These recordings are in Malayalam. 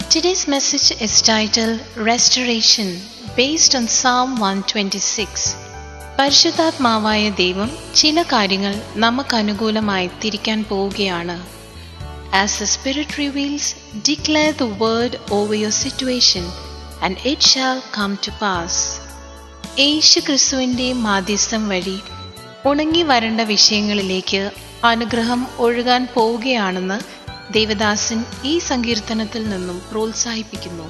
Today's message is titled Restoration, based on Psalm 126. പരിശുദ്ധാത്മാവായ ദൈവം ചില കാര്യങ്ങൾ നമുക്ക് അനുകൂലമായി തിരിക്കാൻ പോവുകയാണ്. As the Spirit reveals, declare the word over your situation and it shall come to pass. യേശു ക്രിസ്തുവിന്റെ മാധ്യസ്ഥം വഴി ഉണങ്ങി വരേണ്ട വിഷയങ്ങളിലേക്ക് അനുഗ്രഹം ഒഴുകാൻ പോവുകയാണെന്ന് ദേവദാസൻ ഈ സങ്കീർത്തനത്തിൽ നിന്നും പ്രോത്സാഹിപ്പിക്കുന്നു.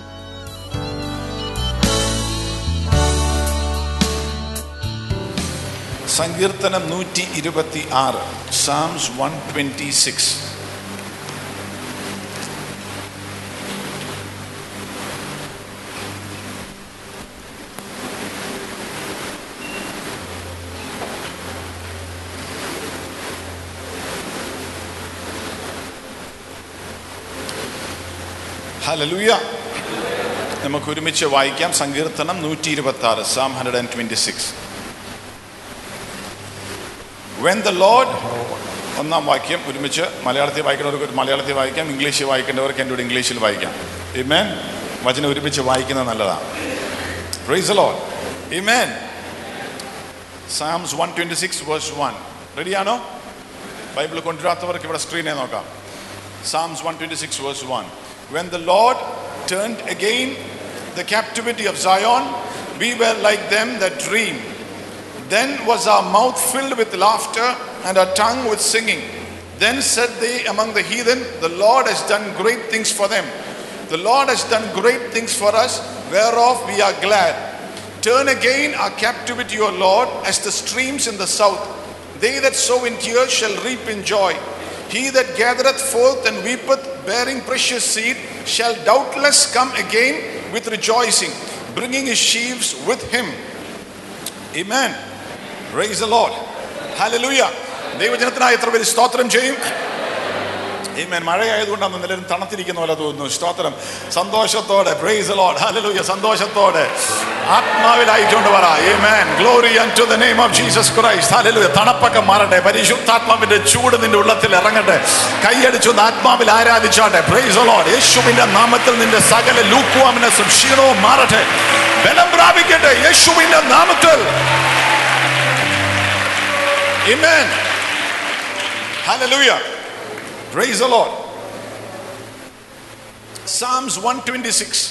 സങ്കീർത്തനം 126, Psalms 126. ഹല്ലേലൂയ. നമുക്ക് ഒരുമിച്ച് വായിക്കാം. സങ്കീർത്തനം 126, Psalm 126. When the Lord, ഒന്നാം വാക്യം ഒരുമിച്ച് മലയാളത്തിൽ വായിക്കുന്നവർക്ക് മലയാളത്തിൽ വായിക്കാം, ഇംഗ്ലീഷിൽ വായിക്കേണ്ടവർക്ക് എൻ്റെ കൂടെ ഇംഗ്ലീഷിൽ വായിക്കാം. ആമേൻ. വചനം ഒരുമിച്ച് വായിക്കുന്നത് നല്ലതാണ്. Praise the Lord. Amen. Psalms 126 verse 1. റെഡിയാണോ? ബൈബിൾ കൊണ്ടുവരാത്തവർക്ക് ഇവിടെ സ്ക്രീനെ നോക്കാം. Psalms 126 verse 1. When the Lord turned again the captivity of Zion, we were like them that dream. Then was our mouth filled with laughter and our tongue with singing. Then said they among the heathen, the Lord has done great things for them. The Lord has done great things for us, whereof we are glad. Turn again our captivity, O Lord, as the streams in the south. They that sow in tears shall reap in joy. He that gathereth forth and weepeth, bearing precious seed, shall doubtless come again with rejoicing, bringing his sheaves with him. Amen. Praise the Lord. Hallelujah. ദൈവജനത്തിനായി എത്ര പേര് സ്തോത്രം ചെയ്യും? ആമേൻ. മഴയായതുകൊണ്ടാണ് എല്ലാവരും തണുത്തിരിക്കുന്ന പോലെ തോന്നുന്നു. സ്തോത്രം. സന്തോഷത്തോടെ praise the Lord. Hallelujah. സന്തോഷത്തോടെ ആത്മാവിലായിക്കൊണ്ട് പറ. Amen. Glory unto the name of Jesus Christ. Hallelujah. തണുപ്പൊക്കെ മാറട്ടെ. പരിശുദ്ധാത്മാവിന്റെ ചൂട് നിന്റെ ഉള്ളത്തിൽ ഇറങ്ങട്ടെ. കൈയടിച്ചു ആത്മാവിൽ ആരാധിച്ചാട്ടെ. Praise the Lord. യേശുവിന്റെ നാമത്തിൽ നിന്റെ സകല ലൂക്കുവാമിനെസും ക്ഷീണവും മാറട്ടെ. ബലം പ്രാപിക്കട്ടെ യേശുവിന്റെ നാമത്തിൽ. Amen. Hallelujah. Praise the Lord. Psalms 126.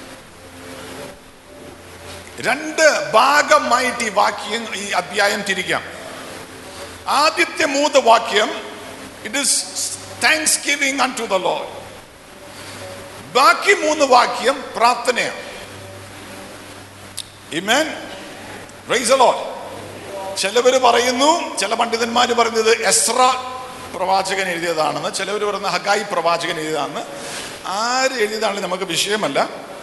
രണ്ട് ഭാഗമായിട്ട് ഈ വാക്യം, ഈ അധ്യായം തിരിക്കാം. ആദ്യത്തെ 3 വാക്യം it is thanksgiving unto the Lord. ബാക്കി 3 വാക്യം പ്രാർത്ഥനയാണ്. Amen. Praise the Lord. ചിലവർ പറയുന്നു, ചില പണ്ഡിതന്മാർ പറയുന്നത് എസ്ര പ്രവാചകൻ എഴുതിയതാണെന്ന്, ചിലവർ പറയുന്ന ഹഗായി പ്രവാചകൻ എഴുതിയതാണെന്ന്. ആര് എഴുതിയതാണെന്ന് നമുക്ക് വിഷയമല്ല,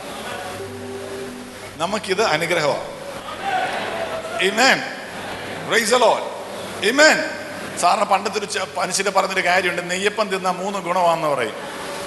നമുക്കിത് അനുഗ്രഹമാണ്. Amen. Praise the Lord. Amen. സാറിന് പണ്ടത്തൊരു മനുഷ്യരെ പറഞ്ഞൊരു കാര്യമുണ്ട്, നെയ്യപ്പം തിന്ന 3 ഗുണമാണെന്ന് പറയും.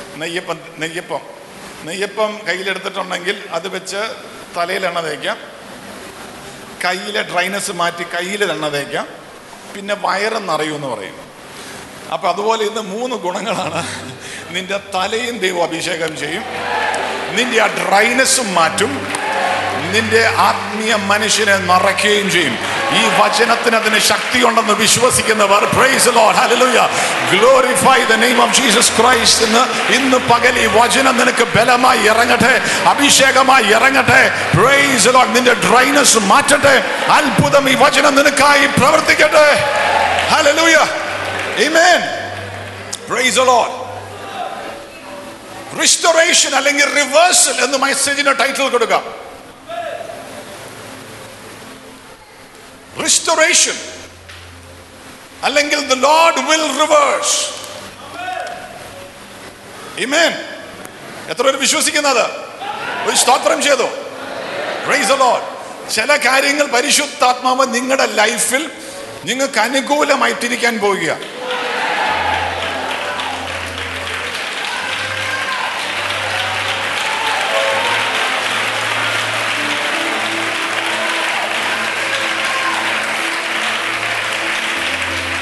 നെയ്യപ്പം കയ്യിലെടുത്തിട്ടുണ്ടെങ്കിൽ അത് വെച്ച് തലയിൽ എണ്ണ തേക്കാം, കയ്യിലെ ഡ്രൈനസ് മാറ്റി കയ്യിൽ എണ്ണ തേക്കാം, പിന്നെ വയറ് നിറയുമെന്ന് പറയും. അപ്പൊ അതുപോലെ ഇന്ന് 3 ഗുണങ്ങളാണ്. നിന്റെ തലയും ദൈവം അഭിഷേകം ചെയ്യും, നിന്റെ ആ ഡ്രൈനസും മാറ്റും, നിന്റെ ആത്മീയ മനുഷ്യനെ നിറയ്ക്കുകയും ചെയ്യും. ഈ വചനത്തിന് അതിന് ശക്തിയുണ്ടെന്ന് വിശ്വസിക്കുന്നവർ praise the Lord. Hallelujah. Glorify the name of Jesus Christ. ഇന്ന് പകൽ ഈ വചനം നിനക്ക് ബലമായി ഇറങ്ങട്ടെ, അഭിഷേകമായി ഇറങ്ങട്ടെ. Praise the Lord. നിന്റെ ഡ്രൈനസ് മാറ്റട്ടെ. അത്ഭുതം ഈ വചനം നിനക്കായി പ്രവർത്തിക്കട്ടെ. Hallelujah. Amen. Praise the Lord. Restoration അല്ലെങ്കിൽ റിവേഴ്സൽ എന്ന് മെസ്സേജിന്റെ ടൈറ്റിൽ കൊടുക്കാം. Restoration അല്ലെങ്കിൽ the Lord will reverse. Amen. എത്ര പേര് വിശ്വസിക്കുന്നത്? ഒരു സ്തോത്രം ചെയ്തു. Praise the Lord. ചില കാര്യങ്ങൾ പരിശുദ്ധാത്മാവ് നിങ്ങളുടെ ലൈഫിൽ നിങ്ങൾക്ക് അനുകൂലമായിട്ടിരിക്കാൻ പോവുക.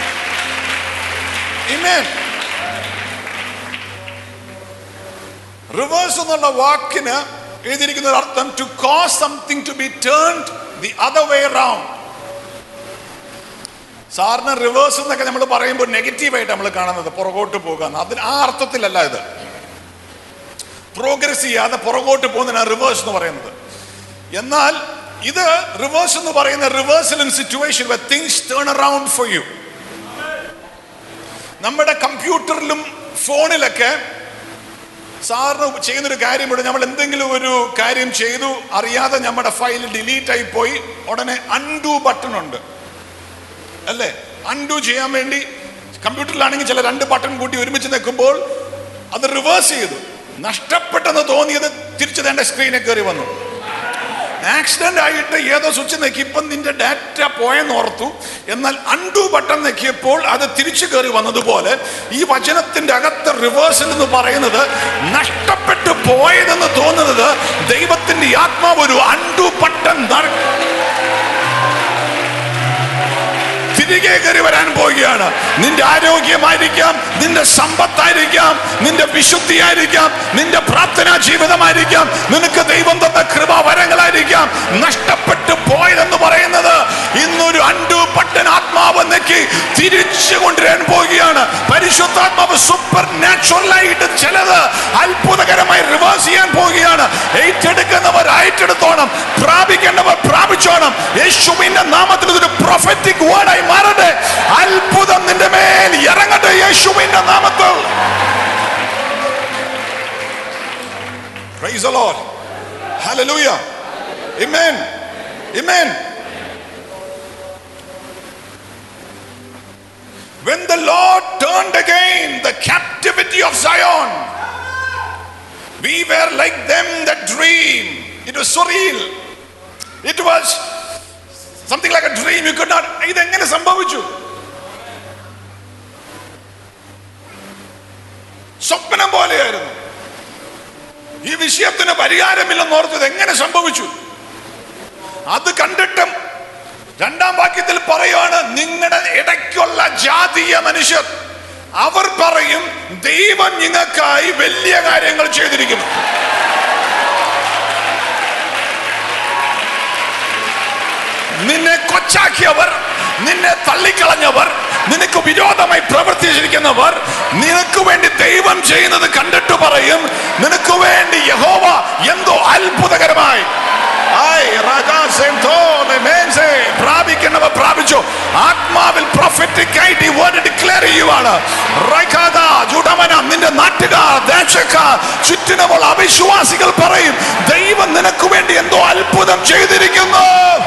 Amen. റിവേഴ്സ് എന്നുള്ള വാക്കിന് എഴുതിയിരിക്കുന്ന ഒരു അർത്ഥം to cause something to be turned the other way round. സാറിന് റിവേഴ്സ് എന്നൊക്കെ നമ്മൾ പറയുമ്പോൾ നെഗറ്റീവായിട്ട് നമ്മൾ കാണുന്നത് പുറകോട്ട് പോകുക, അതിന് ആ അർത്ഥത്തിലല്ല ഇത്. പ്രോഗ്രസ് ചെയ്യാതെ പുറകോട്ട് പോകുന്നതിനാണ് റിവേഴ്സ് എന്ന് പറയുന്നത്. എന്നാൽ ഇത് റിവേഴ്സ് എന്ന് പറയുന്ന reversal in situation where things turn around for you. നമ്മുടെ കമ്പ്യൂട്ടറിലും ഫോണിലൊക്കെ സാറിന് ചെയ്യുന്നൊരു കാര്യമുണ്ട്. നമ്മൾ എന്തെങ്കിലും ഒരു കാര്യം ചെയ്തു, അറിയാതെ നമ്മുടെ ഫയൽ ഡിലീറ്റ് ആയി പോയി, ഉടനെ അൺഡു ബട്ടൺ ഉണ്ട് അല്ലേ? അൺഡു ചെയ്യാൻ വേണ്ടി കമ്പ്യൂട്ടറിലാണെങ്കിൽ ചില 2 ബട്ടൺ കൂട്ടി ഒരുമിച്ച് നിൽക്കുമ്പോൾ അത് റിവേഴ്സ് ചെയ്തു, നഷ്ടപ്പെട്ടെന്ന് തോന്നിയത് തിരിച്ചു തന്റെ സ്ക്രീനിൽ കയറി വന്നു. ആക്സിഡന്റ് ആയിട്ട് ഏതോ സ്വിച്ച് നെക്കിയപ്പോൾ നിന്റെ ഡാറ്റ പോയെന്ന് ഓർത്തു, എന്നാൽ അൺഡു ബട്ടൺ നെക്കിയപ്പോൾ അത് തിരിച്ചു കയറി വന്നതുപോലെ ഈ വചനത്തിന്റെ അകത്ത് റിവേഴ്സൽ എന്ന് പറയുന്നത് നഷ്ടപ്പെട്ടു പോയതെന്ന് തോന്നുന്നത് ദൈവത്തിന്റെ ആത്മാവ് ഒരു അൺഡു ബട്ടൺ തിരികെ കയറി വരാൻ പോവുകയാണ്. നിന്റെ ആരോഗ്യമായിരിക്കാം, നിന്റെ സമ്പത്തായിരിക്കാം, നിന്റെ വിശുദ്ധിയായിരിക്കാം, നിന്റെ പ്രാർത്ഥനാ ജീവിതമായിരിക്കാം, നിനക്ക് ദൈവം തന്ന കൃപാവരങ്ങളായിരിക്കാം. നഷ്ടപ്പെട്ടു പോയതെന്ന് പറയുന്നത് ഇന്നൊരു അൺഡു ബട്ടൺ ആത്മാവ് നെക്കി തിരിച്ചു കൊണ്ടുവരാൻ പോവുകയാണ്. പരിശുദ്ധാത്മാവ് സൂപ്പർ നാച്ചുറലായിട്ട് ചിലത് അത്ഭുതകരമായി റിവേഴ്സ് ചെയ്യാൻ പോവുകയാണ്. ഏറ്റെടുക്കുന്നവർ ഏറ്റെടുത്തോണം, പ്രാപിക്കേണ്ടവർ പ്രാപിച്ചോണം. യേശുവിന്റെ നാമത്തിൽ ഇതൊരു പ്രൊഫറ്റിക് വേർഡായി മാറട്ടെ. അത്ഭുതം നിന്റെ മേൽ ഇറങ്ങട്ടെ യേശുവിന്റെ നാമത്തിൽ. Praise the Lord. Hallelujah. Amen. Amen. When the Lord turned again the captivity of Zion, we were like them that dream. It was surreal. It was something like a dream. You could not. ഇതെങ്ങനെ സംഭവിച്ചു? സ്വപ്നം പോലെയായിരുന്നു. ഈ വിഷയത്തിന് പരിഹാരമില്ലെന്ന് ഓർത്തത് എങ്ങനെ സംഭവിച്ചു? അത് കണ്ടിട്ടും 2-ാം വാക്യത്തിൽ പറയുവാണ്, നിങ്ങളുടെ ഇടയ്ക്കുള്ള ജാതീയ മനുഷ്യർ അവർ പറയും ദൈവം നിങ്ങൾക്കായി വലിയ കാര്യങ്ങൾ ചെയ്തിരിക്കും. നിന്നെ കൊച്ചാക്കിയവർ, നിന്നെ തള്ളിക്കളഞ്ഞവർ, നിനക്ക് വിരോധമായി പ്രവർത്തിച്ചിരിക്കുന്നവർ നിനക്ക് വേണ്ടി ദൈവം ചെയ്യുന്നത് കണ്ടിട്ട് പറയും നിനക്ക് വേണ്ടി യഹോവ എന്തോ അത്ഭുതകരമായി. പ്രാപിക്കുന്നവർ പ്രാപിച്ചു. ആത്മാവിൽ പ്രൊഫറ്റിക് ആയിട്ട് ഈ വേർഡ് ഡിക്ലെയർ ചെയ്യുവാണ്. നിന്റെ നാട്ടുകാർ, ദേശക്കാർ, ചുറ്റിനുമുള്ള അവിശ്വാസികൾ പറയും ദൈവം നിനക്ക് വേണ്ടി എന്തോ അത്ഭുതം ചെയ്തിരിക്കുന്നു.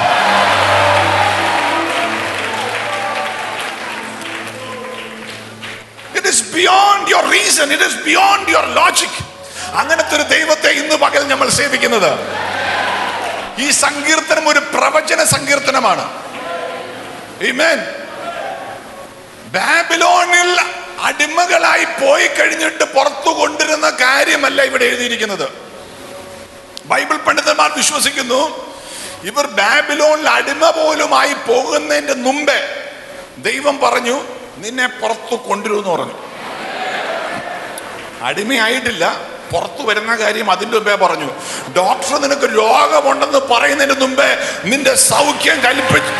It is beyond your reason. It is beyond your logic. അങ്ങനത്തെ ഒരു ദൈവത്തെ ഇന്ന് പകൽ നമ്മൾ സേവിക്കുന്നത്. ഈ സങ്കീർത്തനം ഒരു പ്രവചന സങ്കീർത്തനമാണ്. ആമേൻ. ബാബിലോണിൽ അടിമകളായി പോയി കഴിഞ്ഞിട്ട് പുറത്തു കൊണ്ടിരുന്ന കാര്യമല്ല ഇവിടെ എഴുതിയിരിക്കുന്നത്. ബൈബിൾ പണ്ഡിതന്മാർ വിശ്വസിക്കുന്നു ഇവർ ബാബിലോണിൽ അടിമ പോലുമായി പോകുന്നതിന്റെ മുമ്പേ ദൈവം പറഞ്ഞു നിന്നെ പുറത്തു കൊണ്ടുവരുമെന്ന് പറഞ്ഞു. അടിമയായിട്ടില്ല, പുറത്തു വരുന്ന കാര്യം അതിന്റെ മുമ്പേ പറഞ്ഞു. ഡോക്ടർ നിനക്ക് രോഗമുണ്ടെന്ന് പറയുന്നതിന് മുമ്പേ നിന്റെ സൗഖ്യം കൽപ്പിച്ചു.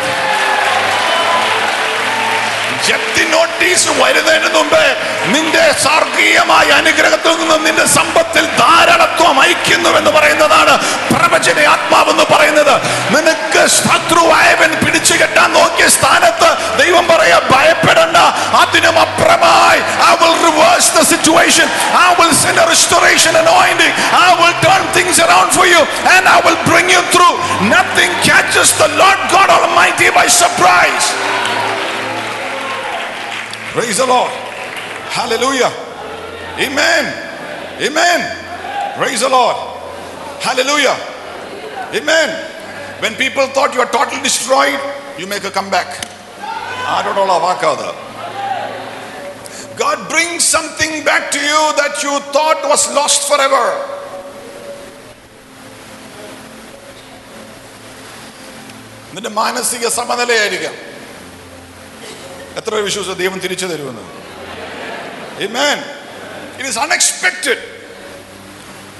ജപ്തി നോട്ടീസ് വരുന്നതിന് മുമ്പേ നിന്റെ സ്വർഗീയമായ അനുഗ്രഹത്തിൽ നിന്ന് നിന്റെ സമ്പത്തിൽ ധാരാളത്വം അയക്കുന്നുവെന്ന് പറയുന്നതാണ് പ്രവചന ആത്മാവെന്ന് പറയുന്നത്. നിനക്ക് ശത്രുവായവൻ പിടിച്ചു കെട്ടാൻ നോക്കിയ സ്ഥാനത്ത് ദൈവം പറയാ ഭയപ്പെടണ്ട, അതിനും അപ്പുറമായി I will reverse the situation. I will send a restoration anointing. I will turn things around for you and I will bring you through. Nothing catches the Lord God Almighty by surprise. Praise the Lord. Hallelujah. Amen. Amen. Praise the Lord. Hallelujah. Amen. When people thought you are totally destroyed, you make a comeback. God brings something back to you that you thought was lost forever. നിന്റെ മാനസിക സമനിലയായിരിക്കാം. എത്ര വിശ്വസിച്ച ദൈവം തിരിച്ചു തരുമെന്ന്. Amen. It is unexpected.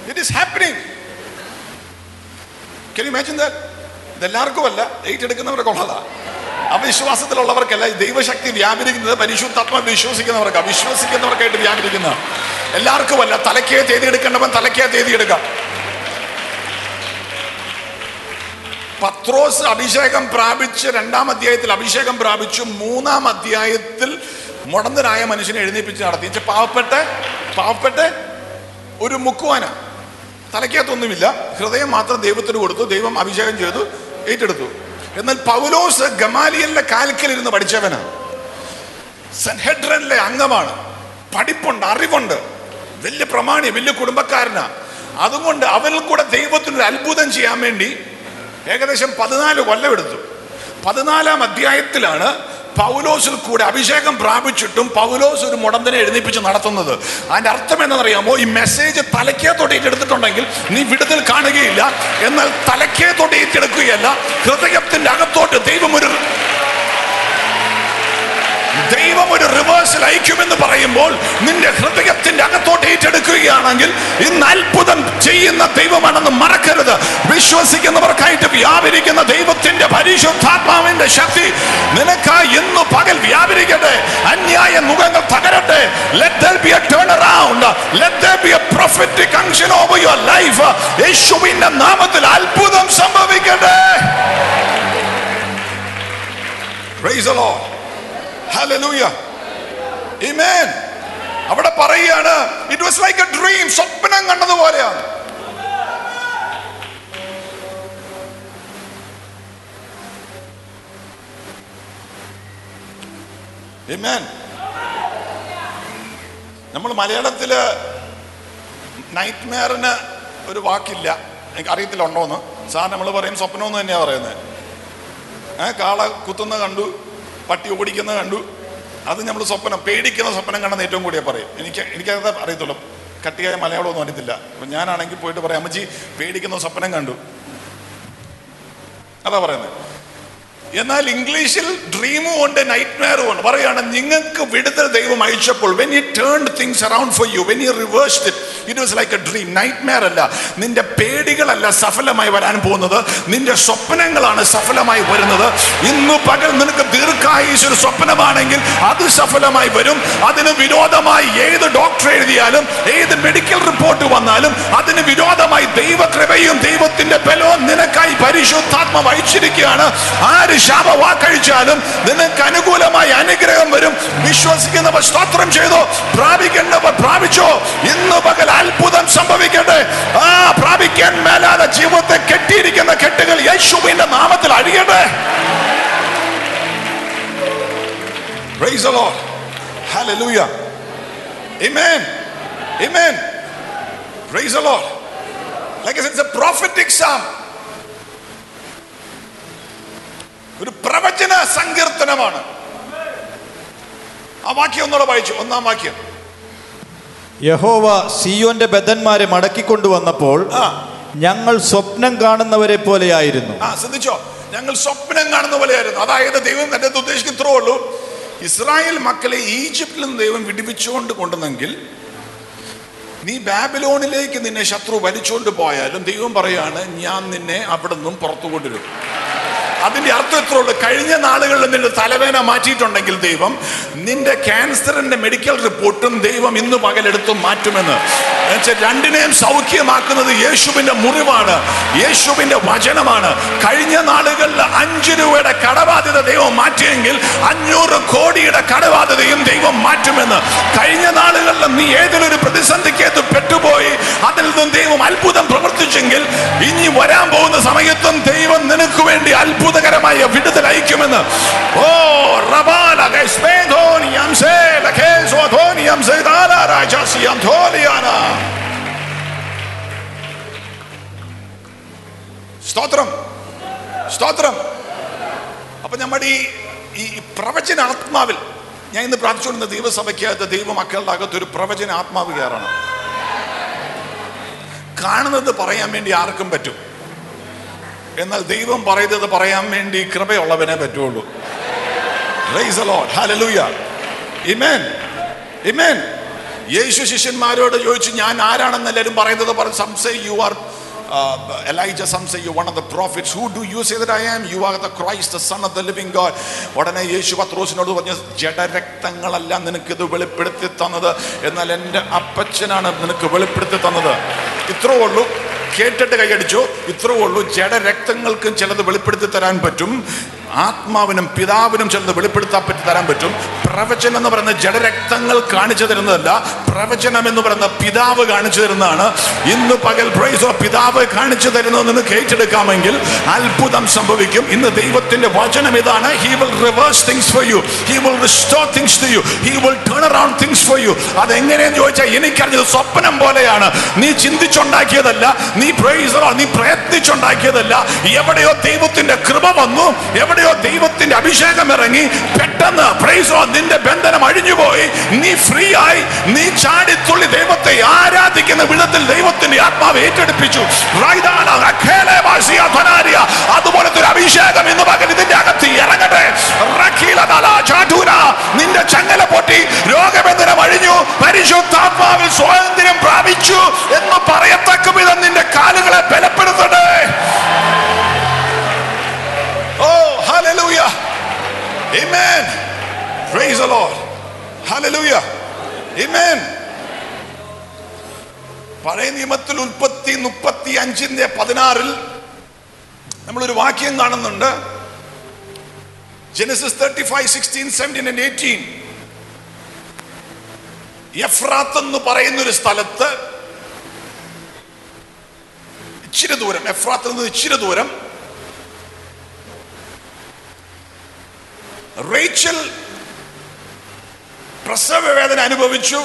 It is happening. Can you imagine that? ഇതെല്ലാവർക്കും അല്ല, ഏറ്റെടുക്കുന്നവർക്ക് ഉള്ളതാ. അവിശ്വാസത്തിലുള്ളവർക്കല്ല ദൈവശക്തി വ്യാപരിക്കുന്നത്. പരിശുദ്ധാത്മ വിശ്വസിക്കുന്നവർക്കായിട്ട് വ്യാപരിക്കുന്ന എല്ലാവർക്കും അല്ല. തലക്കേ തേതിയെടുക്കേണ്ടവൻ തലക്കേ തേതിയെടുക്കാം. പത്രോസ് അഭിഷേകം പ്രാപിച്ച് 2-ാം അധ്യായത്തിൽ അഭിഷേകം പ്രാപിച്ചു. 3-ാം അധ്യായത്തിൽ മുടന്തനായ മനുഷ്യനെ എഴുന്നേൽപ്പിച്ച് നടത്തി. പാവപ്പെട്ട ഒരു മുക്കുവാന, തലയ്ക്കകത്തൊന്നുമില്ല, ഹൃദയം മാത്രം ദൈവത്തിന് കൊടുത്തു. ദൈവം അഭിഷേകം ചെയ്തു, ഏറ്റെടുത്തു. എന്നാൽ പൗലോസ് ഗമാലിയലിന്റെ കാൽക്കലിരുന്ന് പഠിച്ചവനാണ്, സൻഹെഡ്രനിലെ അംഗമാണ്, പഠിപ്പുണ്ട്, അറിവുണ്ട്, വലിയ പ്രമാണി, വലിയ കുടുംബക്കാരനാ. അതുകൊണ്ട് അവരിൽ കൂടെ ദൈവത്തിനൊരു അത്ഭുതം ചെയ്യാൻ വേണ്ടി ഏകദേശം 14 കൊല്ലം എടുത്തു. 14-ാം അധ്യായത്തിലാണ് പൗലോസിൽ കൂടെ അഭിഷേകം പ്രാപിച്ചിട്ടും പൗലോസ് ഒരു മുടന്തനെ എഴുന്നേൽപ്പിച്ച് നടത്തുന്നത്. അതിന്റെ അർത്ഥം എന്താണെന്നറിയാമോ? ഈ മെസ്സേജ് തലയ്ക്കകത്തോട്ട് ഏറ്റെടുത്തിട്ടുണ്ടെങ്കിൽ നീ വിടുതൽ കാണുകയില്ല. എന്നാൽ തലയ്ക്കകത്തോട്ട് ഏറ്റെടുക്കുകയല്ല, ഹൃദയത്തിന്റെ അകത്തോട്ട് ദൈവം ഒരു റിവേഴ്സൽ അയക്കുമെന്ന് പറയുമ്പോൾ നിന്റെ ഹൃദയത്തിന്റെ അകത്തോട്ട് ഏറ്റെടുക്കുകയാണെങ്കിൽ ഇന്ന് അത്ഭുതം ചെയ്യുന്ന ദൈവമാണെന്ന് മറക്കരുത്. വിശ്വസിക്കുന്നവർക്കായിട്ട് വ്യാപരിക്കുന്ന ദൈവത്തിന്റെ പരിശുദ്ധാത്മാവിന്റെ ശക്തി നിനക്കായി ഇന്ന് പകൽ വ്യാപരിക്കട്ടെ. അന്യായ മുഖങ്ങൾ തകരട്ടെ. Let there be a turnaround. Let there be a prophetic unction over your life. യേശുവിന്റെ നാമത്തിൽ അത്ഭുതം സംഭവിക്കട്ടെ. Praise the Lord. Hallelujah. Amen. അവിടെ പറയുകയാണ്, it was like a dream, സ്വപ്നം കണ്ടതുപോലെയാണ്. Amen. നമ്മൾ മലയാളത്തില് നൈറ്റ് മെയറിന് ഒരു വാക്കില്ല, എനിക്ക് അറിയത്തില്ല ഉണ്ടോന്ന്. സാർ നമ്മൾ പറയും സ്വപ്നം എന്ന് തന്നെയാ പറയുന്നത്. കാള കുത്തുന്ന കണ്ടു, പട്ടി ഓടിക്കുന്ന കണ്ടു, അത് നമ്മൾ സ്വപ്നം, പേടിക്കുന്ന സ്വപ്നം കണ്ടെന്ന് ഏറ്റവും കൂടിയാ പറയും. എനിക്കത് അറിയത്തുള്ളൂ, കട്ടിയായ മലയാളമൊന്നും അറിയത്തില്ല. അപ്പം ഞാനാണെങ്കിൽ പോയിട്ട് പറയാം, അമ്മച്ചി പേടിക്കുന്ന സ്വപ്നം കണ്ടു, അതാ പറയുന്നത്. എന്നാൽ ഇംഗ്ലീഷിൽ ഡ്രീമും ഉണ്ട്, നൈറ്റ് മെയറും ഉണ്ട്. പറയാണ്, നിങ്ങൾക്ക് വിടുതൽ ദൈവം അയച്ചപ്പോൾ when he turned things around for you, when he reversed it, it was like a dream. Nightmare അല്ല, നിന്റെ പേടികളല്ല സഫലമായി വരാൻ പോകുന്നത്, നിന്റെ സ്വപ്നങ്ങളാണ് സഫലമായി വരുന്നത്. ഇന്ന് പകൽ നിനക്ക് ദീർഘായുസ് ഒരു സ്വപ്നമാണെങ്കിൽ അത് സഫലമായി വരും. അതിന് വിരോധമായി ഏത് ഡോക്ടർ എഴുതിയാലും ഏത് മെഡിക്കൽ റിപ്പോർട്ട് വന്നാലും അതിന് വിരോധമായി ദൈവകൃപയും ദൈവത്തിന്റെ ബലവും നിനക്കായി പരിശുദ്ധാത്മ വഹിച്ചിരിക്കുകയാണ്. ആര് ശാപവാക്കഴിച്ചാലും നിനക്ക് അനുകൂലമായി അനുഗ്രഹം വരും. വിശ്വസിക്കുന്നവർ സ്തോത്രം ചെയ്തോ, പ്രാപിക്കേണ്ടവർ പ്രാപിച്ചോ. ഇന്ന് പകൽ അത്ഭുതം സംഭവിക്കട്ടെ. പ്രാപിക്കാൻ മേലാതെ ജീവിതത്തെ കെട്ടിയിരിക്കുന്ന കെട്ടുകൾ യേശുവിന്റെ നാമത്തിൽ അഴിയട്ടെ. Praise the Lord. Hallelujah. Amen. Amen. Praise the Lord. Like I said, it's a prophetic psalm. ഒരു പ്രവചന സങ്കീർത്തനമാണ്. ആ വാക്യം ഒന്നുകൂടെ വായിച്ചു. 1-ാം വാക്യം. യഹോവ സിയോന്റെ ബദ്ധന്മാരെ മടക്കിക്കൊണ്ടുവന്നപ്പോൾ ഞങ്ങൾ സ്വപ്നം കാണുന്നവരെ പോലെയായിരുന്നു. ശ്രദ്ധിച്ചോ, ഞങ്ങൾ സ്വപ്നം കാണുന്ന പോലെയായിരുന്നു. അതായത് ദൈവം എന്റെ ഉദ്ദേശിക്കുന്ന ഇത്രേ ഉള്ളൂ, ഇസ്രായേൽ മക്കളെ ഈജിപ്തിൽ നിന്ന് ദൈവം വിടുവിച്ചുകൊണ്ട് കൊണ്ടുവന്നെങ്കിൽ നീ ബാബിലോണിലേക്ക് നിന്നെ ശത്രു വലിച്ചുകൊണ്ട് പോയാലും ദൈവം പറയാണ്, ഞാൻ നിന്നെ അവിടെ നിന്നും പുറത്തു കൊണ്ടുവരും. അതിന്റെ അർത്ഥം എത്ര ഉള്ളു? കഴിഞ്ഞ നാളുകളിൽ നിന്റെ തലവേദന മാറ്റിയിട്ടുണ്ടെങ്കിൽ ദൈവം നിന്റെ ക്യാൻസറിന്റെ മെഡിക്കൽ റിപ്പോർട്ടും ദൈവം ഇന്ന് പകലെടുത്ത് മാറ്റുമെന്ന്. രണ്ടിനെയും സൗഖ്യമാക്കുന്നത് യേശുവിന്റെ മുറിവാണ്, യേശുവിന്റെ വചനമാണ്. കഴിഞ്ഞ നാളുകളിൽ 5 രൂപയുടെ കടബാധ്യത ദൈവം മാറ്റിയെങ്കിൽ 500 കോടിയുടെ കടബാധ്യതയും ദൈവം മാറ്റുമെന്ന്. കഴിഞ്ഞ നാളുകളിൽ നീ ഏതൊരു പ്രതിസന്ധിക്കകത്ത് പെട്ടുപോയി അതിൽ നിന്നും ദൈവം അത്ഭുതം പ്രവർത്തിച്ചെങ്കിൽ ഇനി വരാൻ പോകുന്ന സമയത്തും ദൈവം നിനക്ക് വേണ്ടി അത്ഭുതകരമായ വിടുതൽ അയക്കുമെന്ന്. ഓ റബാല ഗസ്പേദോനിയം സേ ലഖേസോദോനിയം സൈദാല രാജസിയം ധോലിയാന. സ്തോത്രം, സ്തോത്രം. അപ്പൊ നമ്മുടെ ഈ പ്രവചന ആത്മാവിൽ ഞാൻ ഇന്ന് പ്രാർത്ഥിച്ചുകൊണ്ടിരുന്ന ദൈവസഭയ്ക്കകത്ത് ദൈവമക്കളുടെ അകത്ത് ഒരു പ്രവചന ആത്മാവ് കയറണം. കാണുന്നത് പറയാൻ വേണ്ടി ആർക്കും പറ്റും, എന്നാൽ ദൈവം പറയുന്നത് പറയാൻ വേണ്ടി കൃപയുള്ളവനെ പറ്റുള്ളൂ. Praise the Lord. Hallelujah. Amen. Amen. യേശു ശിഷ്യന്മാരോട് ചോദിച്ചു, ഞാൻ ആരാണെന്ന് എല്ലാവരും പറയുന്നത് പറഞ്ഞു. Some say you are Elijah, some say you're one of the prophets. Who do you say that I am? You are the Christ, the Son of the living God. ഉടനെ യേശു പത്രോസിനോട് പറഞ്ഞു, ജഡരക്തങ്ങളല്ല നിനക്കിത് വെളിപ്പെടുത്തി തന്നത്, എന്നാൽ എൻ്റെ അപ്പച്ചനാണ് നിനക്ക് വെളിപ്പെടുത്തി തന്നത്. ഇത്രേ ഉള്ളൂ. കേട്ടിട്ട് കൈയടിച്ചു. ഇത്രേ ഉള്ളൂ. ജഡരക്തങ്ങൾക്കും ചിലത് വെളിപ്പെടുത്തി തരാൻ പറ്റും, ആത്മാവിനും പിതാവിനും ചിലത് വെളിപ്പെടുത്താൻ തരാൻ പറ്റും. പ്രവചനം എന്ന് പറയുന്നത് ജഡരക്തങ്ങൾ കാണിച്ചു തരുന്നതല്ല, പ്രവചനം എന്ന് പറയുന്ന പിതാവ് കാണിച്ചു തരുന്നതാണ്. ഇന്ന് പകൽ പ്രൈസോ പിതാവ് കാണിച്ചു തരുന്നത് നിന്ന് ഏറ്റെടുക്കാമെങ്കിൽ അത്ഭുതം സംഭവിക്കും. ഇന്ന് ദൈവത്തിന്റെ വചനം ഇതാണ്. He will reverse things for you. He will restore things to you. He will turn around things for you. അതെങ്ങനെയെന്ന് ചോദിച്ചാൽ എനിക്കറിഞ്ഞത് സ്വപ്നം പോലെയാണ്. നീ ചിന്തിച്ചുണ്ടാക്കിയതല്ല, നീ പ്രയത്നിച്ചുണ്ടാക്കിയതല്ല. എവിടെയോ ദൈവത്തിന്റെ കൃപ വന്നു, എവിടെയോ ദൈവത്തിന്റെ അഭിഷേകം ഇറങ്ങി, പെട്ടെന്ന് പ്രൈസോ നിന്റെ ബന്ധനം അഴിഞ്ഞുപോയി, നീ ഫ്രീ ആയി, നീ ചാടിത്തുള്ളി ദൈവത്തെ ആരാധിക്കുന്ന വിധത്തിൽ ദൈവത്തിന്റെ ആത്മാവ് ഏറ്റെടുപ്പിച്ചു. അതുപോലത്തെ ഒരു അഭിഷേകം ഇന്ന് പകൽ ഇതിന്റെ അകത്ത് ഇറങ്ങട്ടെ. നിന്റെ ചങ്ങല പൊട്ടി, രോഗബന്ധനം അഴിഞ്ഞു, പരിശുദ്ധാത്മാവിൽ സ്വാതന്ത്ര്യം പ്രാപിച്ചു എന്ന് പറയത്തക്ക വിധം നിന്റെ കാലുകളെ ബലപ്പെടുത്തട്ടെ. Oh, hallelujah. Amen. Praise the Lord. Hallelujah. Amen. പഴയ നിയമത്തിൽ ഉൽപ്പത്തി 35:16 നമ്മളൊരു വാക്യം കാണുന്നുണ്ട്. Genesis 35:16, 17 and 18. എഫ്രാത്ത് എന്ന് പറയുന്ന ഒരു സ്ഥലത്ത് ഇച്ചിരി ദൂരം, എഫ്രാത്തിൽ നിന്ന് ഇച്ചിരി ദൂരം, റേച്ചൽ പ്രസവ വേദന അനുഭവിച്ചു.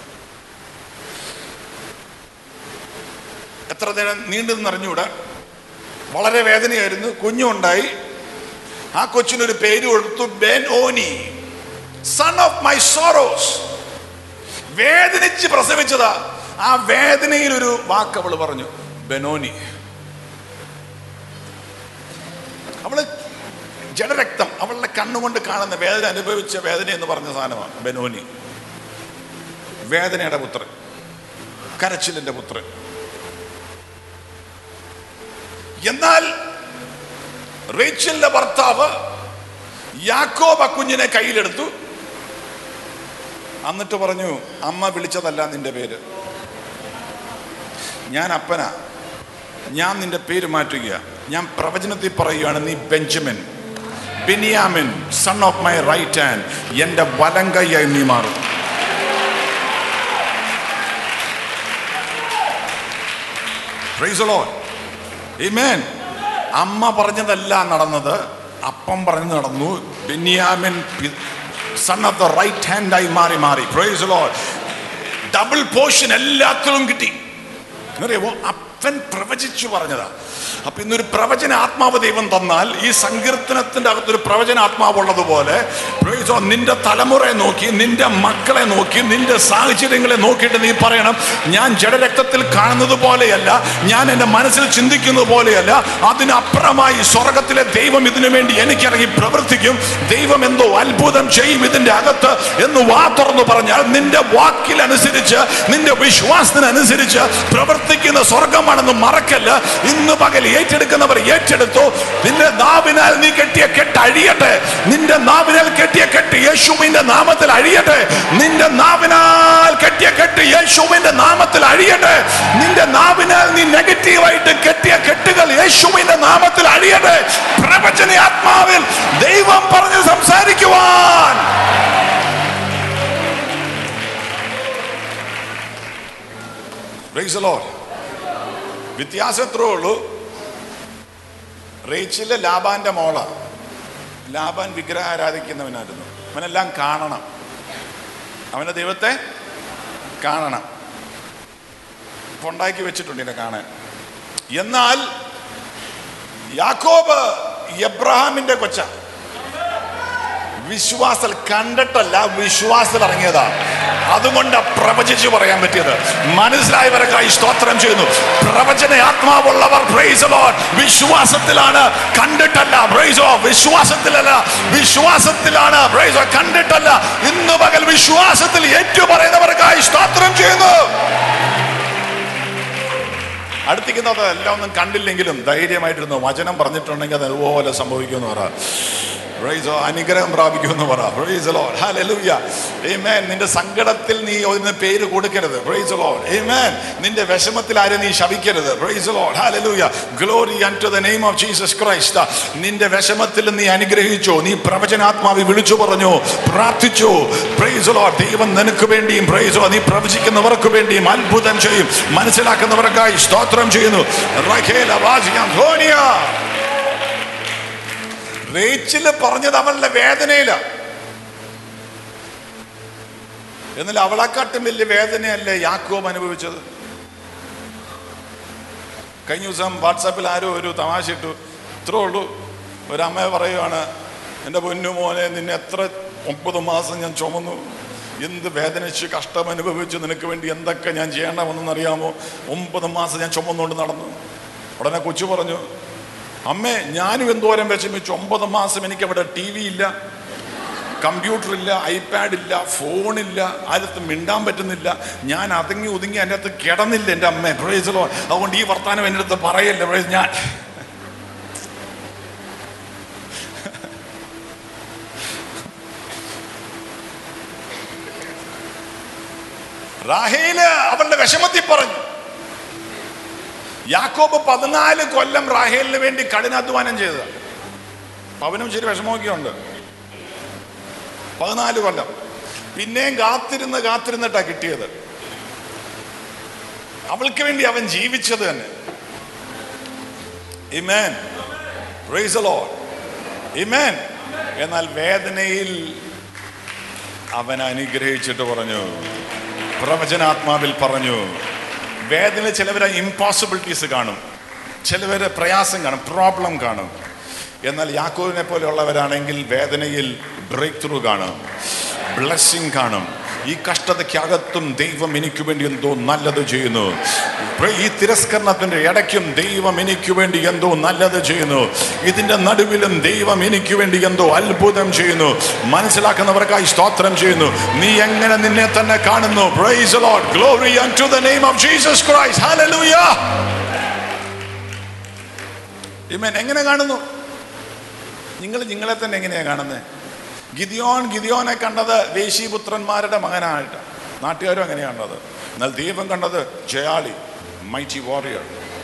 എത്ര നേരം നീണ്ടെന്ന് അറിഞ്ഞൂടാ. വളരെ വേദനയായിരുന്നു. കുഞ്ഞുണ്ടായി. ആ കൊച്ചിനൊരു പേര് കൊടുത്തു Benoni, son of my sorrows. വേദനിച്ച് പ്രസവിച്ചതാ. ആ വേദനയിൽ ഒരു വാക്ക് അവള് പറഞ്ഞു, ബെനോനി. അവള് ജഡരക്തം, അവളുടെ കണ്ണുകൊണ്ട് കാണുന്ന വേദന അനുഭവിച്ച വേദന എന്ന് പറഞ്ഞ സാധനമാണ് ബെനോനി. വേദനയുടെ പുത്രൻ, കരച്ചിലിന്റെ പുത്രൻ. എന്നാൽ റേച്ചലിന്റെ ഭർത്താവ് യാക്കോബ് ആ കുഞ്ഞിനെ കയ്യിലെടുത്തു. എന്നിട്ട് പറഞ്ഞു, അമ്മ വിളിച്ചതല്ല നിന്റെ പേര്, ഞാൻ അപ്പനാ, ഞാൻ നിന്റെ പേര് മാറ്റുക. ഞാൻ പ്രവചനത്തിൽ പറയുകയാണ്, നീ Benjamin, Benyamin, son of my right hand, എന്റെ വലം കൈയായി നീ മാറും. Praise the Lord. Amen. അമ്മ പറഞ്ഞതല്ല നടന്നത്, അപ്പം പറഞ്ഞു നടന്നു. Benyamin son of the right hand ആയി മാറി. Praise the Lord. Double portion എല്ലാത്തിലും കിട്ടി. അറിയാമോ, അപ്പൻ പ്രവചിച്ചു പറഞ്ഞതാ. അപ്പൊ ഇന്നൊരു പ്രവചന ആത്മാവ് ദൈവം തന്നാൽ, ഈ സങ്കീർത്തനത്തിന്റെ അകത്തൊരു പ്രവചന ആത്മാവുള്ളതുപോലെ നിന്റെ തലമുറയെ നോക്കി, നിന്റെ മക്കളെ നോക്കി, നിന്റെ സാഹചര്യങ്ങളെ നോക്കിയിട്ട് നീ പറയണം, ഞാൻ ജഡരക്തത്തിൽ കാണുന്നത് പോലെയല്ല, ഞാൻ എൻ്റെ മനസ്സിൽ ചിന്തിക്കുന്നത് പോലെയല്ല, അതിനപ്പുറമായി സ്വർഗത്തിലെ ദൈവം ഇതിനു വേണ്ടി എനിക്കിറങ്ങി പ്രവർത്തിക്കും, ദൈവം എന്തോ അത്ഭുതം ചെയ്യും ഇതിന്റെ അകത്ത് എന്ന് വാ തുറന്നു പറഞ്ഞാൽ, നിന്റെ വാക്കിലനുസരിച്ച്, നിന്റെ വിശ്വാസത്തിനനുസരിച്ച് പ്രവർത്തിക്കുന്ന സ്വർഗമാണെന്ന് മറക്കല്ല. ഇന്ന് പകൽ ഏറ്റെടുക്കുന്നവർ ഏറ്റെടുത്തു. നിന്റെ നാവിനാൽ നീ കെട്ടിയ കെട്ട് അഴിയട്ടെ. നിന്റെ നാവിനാൽ കെട്ടിയ കെട്ട് യേശുവിന്റെ നാമത്തിൽ അഴിയട്ടെ. നിന്റെ നാവിനാൽ കെട്ടിയ കെട്ട് യേശുവിന്റെ നാമത്തിൽ അഴിയട്ടെ. നിന്റെ നാവിനാൽ നീ നെഗറ്റീവായിട്ട് കെട്ടിയ കെട്ടുകൾ യേശുവിന്റെ നാമത്തിൽ അഴിയട്ടെ. പ്രവചന ആത്മാവിൽ ദൈവം പറഞ്ഞ് സംസാരിക്കുവാൻ. Praise the Lord. വ്യത്യാസം എത്രേ ഉള്ളൂ. റേച്ചിലെ ലാബാന്റെ മോള. ലാബാൻ വിഗ്രഹ ആരാധിക്കുന്നവനായിരുന്നു. അവനെല്ലാം കാണണം, അവനെ ദൈവത്തെ കാണണം. ഉണ്ടാക്കി വെച്ചിട്ടുണ്ട് ഇതിനെ കാണാൻ. എന്നാൽ യാക്കോബ് എബ്രഹാമിന്റെ കൊച്ച. വിശ്വാസത്തിൽ കണ്ടിട്ടല്ല, വിശ്വാസത്തിൽ ഇറങ്ങിയതാ. അതുകൊണ്ട് പ്രവചിച്ചു പറയാൻ പറ്റിയത്. മനസ്സിലായവർക്കായി സ്തോത്രം ചെയ്യുന്നു. പ്രവചന ആത്മാവുള്ളവർ പ്രൈസ് ദി ലോർഡ് വിശ്വാസത്തിലാണ്, കണ്ടിട്ടല്ല. പ്രൈസ് ദി ലോർഡ് വിശ്വാസത്തിലല്ല, വിശ്വാസത്തിലാണ്. പ്രൈസ് ദി ലോർഡ് കണ്ടിട്ടല്ല. ഇന്ന് പകൽ വിശ്വാസത്തിൽ ഏറ്റുപറയുന്നവർക്കായി സ്തോത്രം ചെയ്യുന്നു. അടുത്തിരിക്കുന്നത് എല്ലാം ഒന്നും കണ്ടില്ലെങ്കിലും ധൈര്യമായിട്ടിരുന്നു. വചനം പറഞ്ഞിട്ടുണ്ടെങ്കിൽ അത് അതുപോലെ സംഭവിക്കുമെന്ന് പറ. അനുഗ്രഹം പ്രാപിക്കുമെന്ന് പറ. Praise the Lord. Hallelujah. Amen. നിന്റെ സങ്കടത്തിൽ നീ അതിന് പേര് കൊടുക്കരുത്. Praise the Lord. ആമേൻ. നിന്റെ വിഷമത്തിൽ ആരും നീ ശപിക്കരുത്. Praise the Lord. Hallelujah. Glory unto the name of Jesus Christ. നിന്റെ വിഷമത്തിൽ നീ അനുഗ്രഹിച്ചു, നീ പ്രവചനാത്മാവി വിളിച്ചു പറഞ്ഞു, പ്രാർത്ഥിച്ചു. Praise the Lord. ദൈവം നിനക്ക് വേണ്ടിയും പ്രൈസ് ദി ലോർഡ് നീ പ്രവചിക്കുന്നവർക്ക് വേണ്ടിയും അത്ഭുതം ചെയ്യും. മനസ്സിലാക്കുന്നവർക്കായി സ്തോത്രം ചെയ്യുന്നു. റേച്ചില് പറഞ്ഞത് അവളുടെ വേദനയില. എന്നാൽ അവളെക്കാട്ടും വലിയ വേദനയല്ലേ യാക്കോബ് അനുഭവിച്ചത്. കഴിഞ്ഞ ദിവസം വാട്സാപ്പിൽ ആരോ ഒരു തമാശ ഇട്ടു. ഇത്രേ ഉള്ളൂ, ഒരമ്മ പറയുവാണ്, എൻ്റെ പൊന്നു മോനെ, നിന്നെ എത്ര 9 മാസം ഞാൻ ചുമന്നു, എന്ത് വേദനിച്ച് കഷ്ടം അനുഭവിച്ചു, നിനക്ക് വേണ്ടി എന്തൊക്കെ ഞാൻ ചെയ്യണമെന്നറിയാമോ, 9 മാസം ഞാൻ ചുമന്നുകൊണ്ട് നടന്നു. ഉടനെ കൊച്ചു പറഞ്ഞു, അമ്മേ ഞാനും എന്തോരം വിഷമിച്ചു, 9 മാസം എനിക്കവിടെ TV ഇല്ല, കമ്പ്യൂട്ടറില്ല, ഐപാഡില്ല, ഫോണില്ല, അതിനകത്ത് മിണ്ടാൻ പറ്റുന്നില്ല, ഞാൻ അതങ്ങി ഒതുങ്ങി അതിൻ്റെ അകത്ത് കിടന്നില്ല എൻ്റെ അമ്മേ. Praise the Lord. അതുകൊണ്ട് ഈ വർത്താനം എൻ്റെ അടുത്ത് പറയല്ലേ. പ്രൈസ് ഞാൻ റാഹേല് അവളുടെ വിഷമത്തിൽ പറഞ്ഞു. യാക്കോബ് 14 കൊല്ലം റാഹേലിന് വേണ്ടി കഠിനാധ്വാനം ചെയ്തത്. അവനും ശരി വിഷമമൊക്കെ ഉണ്ട്. 14 കൊല്ലം പിന്നെയും കാത്തിരുന്നിട്ടാ കിട്ടിയത്. അവൾക്ക് വേണ്ടി അവൻ ജീവിച്ചത് തന്നെ. Amen. Praise the Lord. Amen. എന്നാൽ വേദനയിൽ അവൻ അനുഗ്രഹിച്ചിട്ട് പറഞ്ഞു, പ്രവചനാത്മാവിൽ പറഞ്ഞു. വേദന ചിലവരെ ഇമ്പോസിബിലിറ്റീസ് കാണും, ചിലവരെ പ്രയാസം കാണും, പ്രോബ്ലം കാണും. എന്നാൽ യാക്കോബിനെ പോലെയുള്ളവരാണെങ്കിൽ വേദനയിൽ ബ്രേക്ക് ത്രൂ കാണും, ബ്ലെസ്സിങ് കാണും. ഈ കഷ്ടതയ്ക്കകത്തും ദൈവം എനിക്ക് വേണ്ടി എന്തോ നല്ലത് ചെയ്യുന്നു. ഈ തിരസ്കരണത്തിന്റെ ഇടയ്ക്കും ദൈവം എനിക്ക് വേണ്ടി എന്തോ നല്ലത് ചെയ്യുന്നു. ഇതിന്റെ നടുവിലും ദൈവം എനിക്ക് വേണ്ടി എന്തോ അത്ഭുതം ചെയ്യുന്നു. മനസ്സിലാക്കുന്നവർക്കായി സ്തോത്രം ചെയ്യുന്നു. നീ എങ്ങനെ നിന്നെ തന്നെ കാണുന്നു? Praise the Lord. Glory unto the name of Jesus Christ. Hallelujah. Amen. എങ്ങനെ കാണുന്നു? നിങ്ങളെ തന്നെ എങ്ങനെയാ കാണുന്നത്? ഗിദിയോനെ കണ്ടത് വേശീപുത്രന്മാരുടെ മകനായിട്ട്, നാട്ടുകാരും അങ്ങനെയാണ് കണ്ടത്. എന്നാൽ ദൈവം കണ്ടത് ജയാളി, മൈറ്റി വാരിയർ.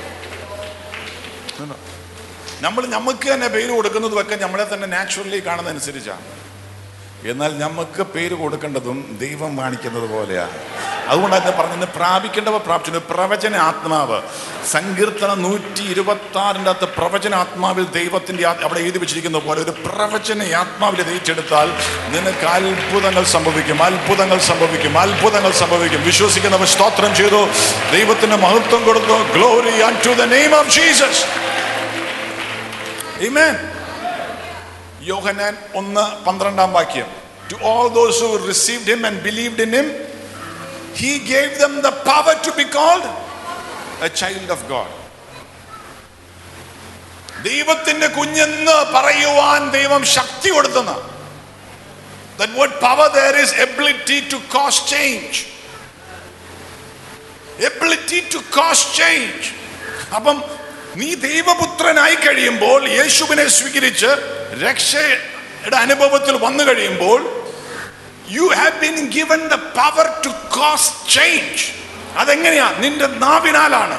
നമുക്ക് തന്നെ പേര് കൊടുക്കുന്നതുമൊക്കെ നമ്മളെ തന്നെ നാച്ചുറലി കാണുന്നതനുസരിച്ചാണ്. എന്നാൽ നമുക്ക് പേര് കൊടുക്കേണ്ടതും ദൈവം കാണിക്കുന്നത് പോലെയാണ്. അതുകൊണ്ട് അത് പറഞ്ഞത് പ്രാപിക്കേണ്ടവ പ്രാപിച്ചു. പ്രവചന ആത്മാവ്, സങ്കീർത്തനം 126 അകത്ത് പ്രവചന ആത്മാവിൽ ദൈവത്തിന്റെ അവിടെ എഴുതി വെച്ചിരിക്കുന്ന പോലെ ഒരു പ്രവചന ആത്മാവിൽ ഏറ്റെടുത്താൽ നിനക്ക് അത്ഭുതങ്ങൾ സംഭവിക്കും, അത്ഭുതങ്ങൾ സംഭവിക്കും, അത്ഭുതങ്ങൾ സംഭവിക്കും. വിശ്വസിക്കുന്നവർ സ്തോത്രം ചെയ്തു, ദൈവത്തിന് മഹത്വം കൊടുത്തു. Glory unto the name of Jesus. Amen. Yohannan 1:12 To all those who received him and believed in him, he gave them the power to be called a child of God. ദൈവത്തിന്റെ കുഞ്ഞെന്ന് പറയുവാൻ ദൈവം ശക്തി കൊടുത്തെന്ന്. That word power there is ability to cause change. Ability to cause change. അപ്പം നീ ദൈവപുത്രനായി കഴിയുമ്പോൾ, യേശുവിനെ സ്വീകരിച്ച് രക്ഷയുടെ അനുഭവത്തിൽ വന്നു കഴിയുമ്പോൾ, you have been given the power to cause change. അതെങ്ങനെയാ? നിന്റെ നാവിനാലാണ്.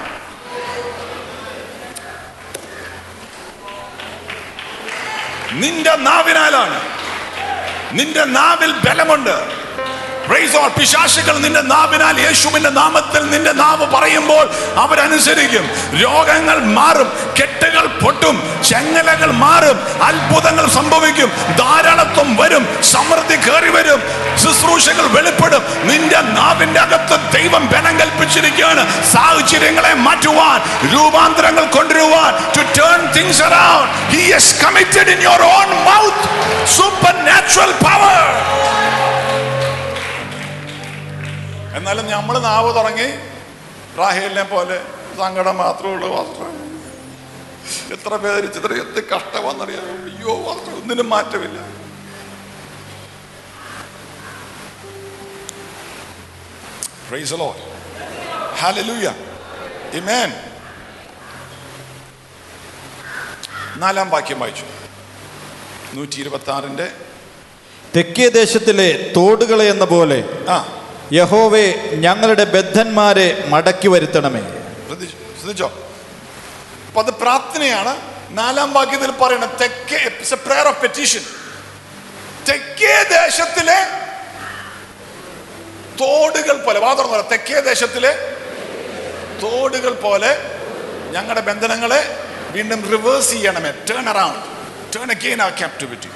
നിന്റെ നാവിനാലാണ്. നിന്റെ നാവിൽ ബലമുണ്ട്. പിശാചുക്കൾ നിന്റെ നാവിനാൽ യേശുവിന്റെ നാമത്തിൽ നിന്റെ നാവ് പറയുമ്പോൾ അവരനുസരിക്കും. രോഗങ്ങൾ മാറും, കെട്ടുകൾ പൊട്ടും, ചെങ്ങലകൾ മാറും, അത്ഭുതങ്ങൾ സംഭവിക്കും, ധാരാളത്വം വരും, സമൃദ്ധി കയറി വരും, ശുശ്രൂഷകൾ വെളിപ്പെടും. നിന്റെ നാവിന്റെ അകത്ത് ദൈവം ബലം കൽപ്പിച്ചിരിക്കുകയാണ് സാഹചര്യങ്ങളെ മാറ്റുവാൻ, രൂപാന്തരങ്ങൾ കൊണ്ടുവരുവാൻ. To turn things around. He is committed in your own mouth supernatural power. നമ്മൾ നാവ് തുടങ്ങി റാഹേലിനെ പോലെ സങ്കടം മാത്രമേ ഉള്ളൂ. എത്ര പേര് ചിത്രയത്ത് കഷ്ടമാണെന്നറിയാം. അയ്യോ ഒന്നിനും മാറ്റമില്ല. Praise the Lord. Hallelujah. Amen. 4-ാം വാക്യം വായിച്ചു. 126 തെക്കേ ദേശത്തിലെ തോടുകളെ എന്ന പോലെ യഹോവേ ഞങ്ങളുടെ ബദ്ധന്മാരെ മടക്കി വരുത്തണമേ. ശ്രദ്ധിച്ചോ? അപ്പൊ അത് പ്രാർത്ഥനയാണ്. 4-ാം വാക്യത്തിൽ പറയണം തെക്കേ, prayer of petition. തെക്കേ ദേശത്തിലെ തോടുകൾ പോലെ, വാദം തെക്കേ ദേശത്തിലെ തോടുകൾ പോലെ ഞങ്ങളുടെ ബന്ധനങ്ങളെ വീണ്ടും റിവേഴ്സ് ചെയ്യണമേ. Turn around, turn again our captivity.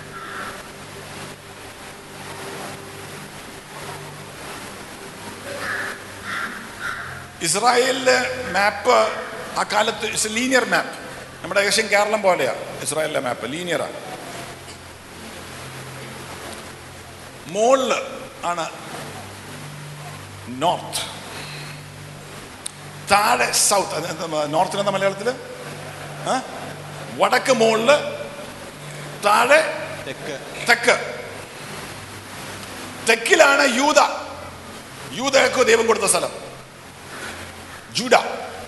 ഇസ്രായേലിലെ മാപ്പ് ആ കാലത്ത് ഇറ്റ്സ് എ ലീനിയർ മാപ്പ്. നമ്മുടെ ഏഷ്യൻ കേരളം പോലെയാണ് ഇസ്രായേലിലെ മാപ്പ്, ലീനിയറാണ്. മോളില് ആണ് നോർത്ത്, താഴെ സൗത്ത്. നോർത്തിനെന്താ മലയാളത്തില്? വടക്ക് മുകളില്, താഴെ തെക്ക്. തെക്കിലാണ് യൂദയ്ക്ക് ദൈവം കൊടുത്ത സ്ഥലം ജൂഡ.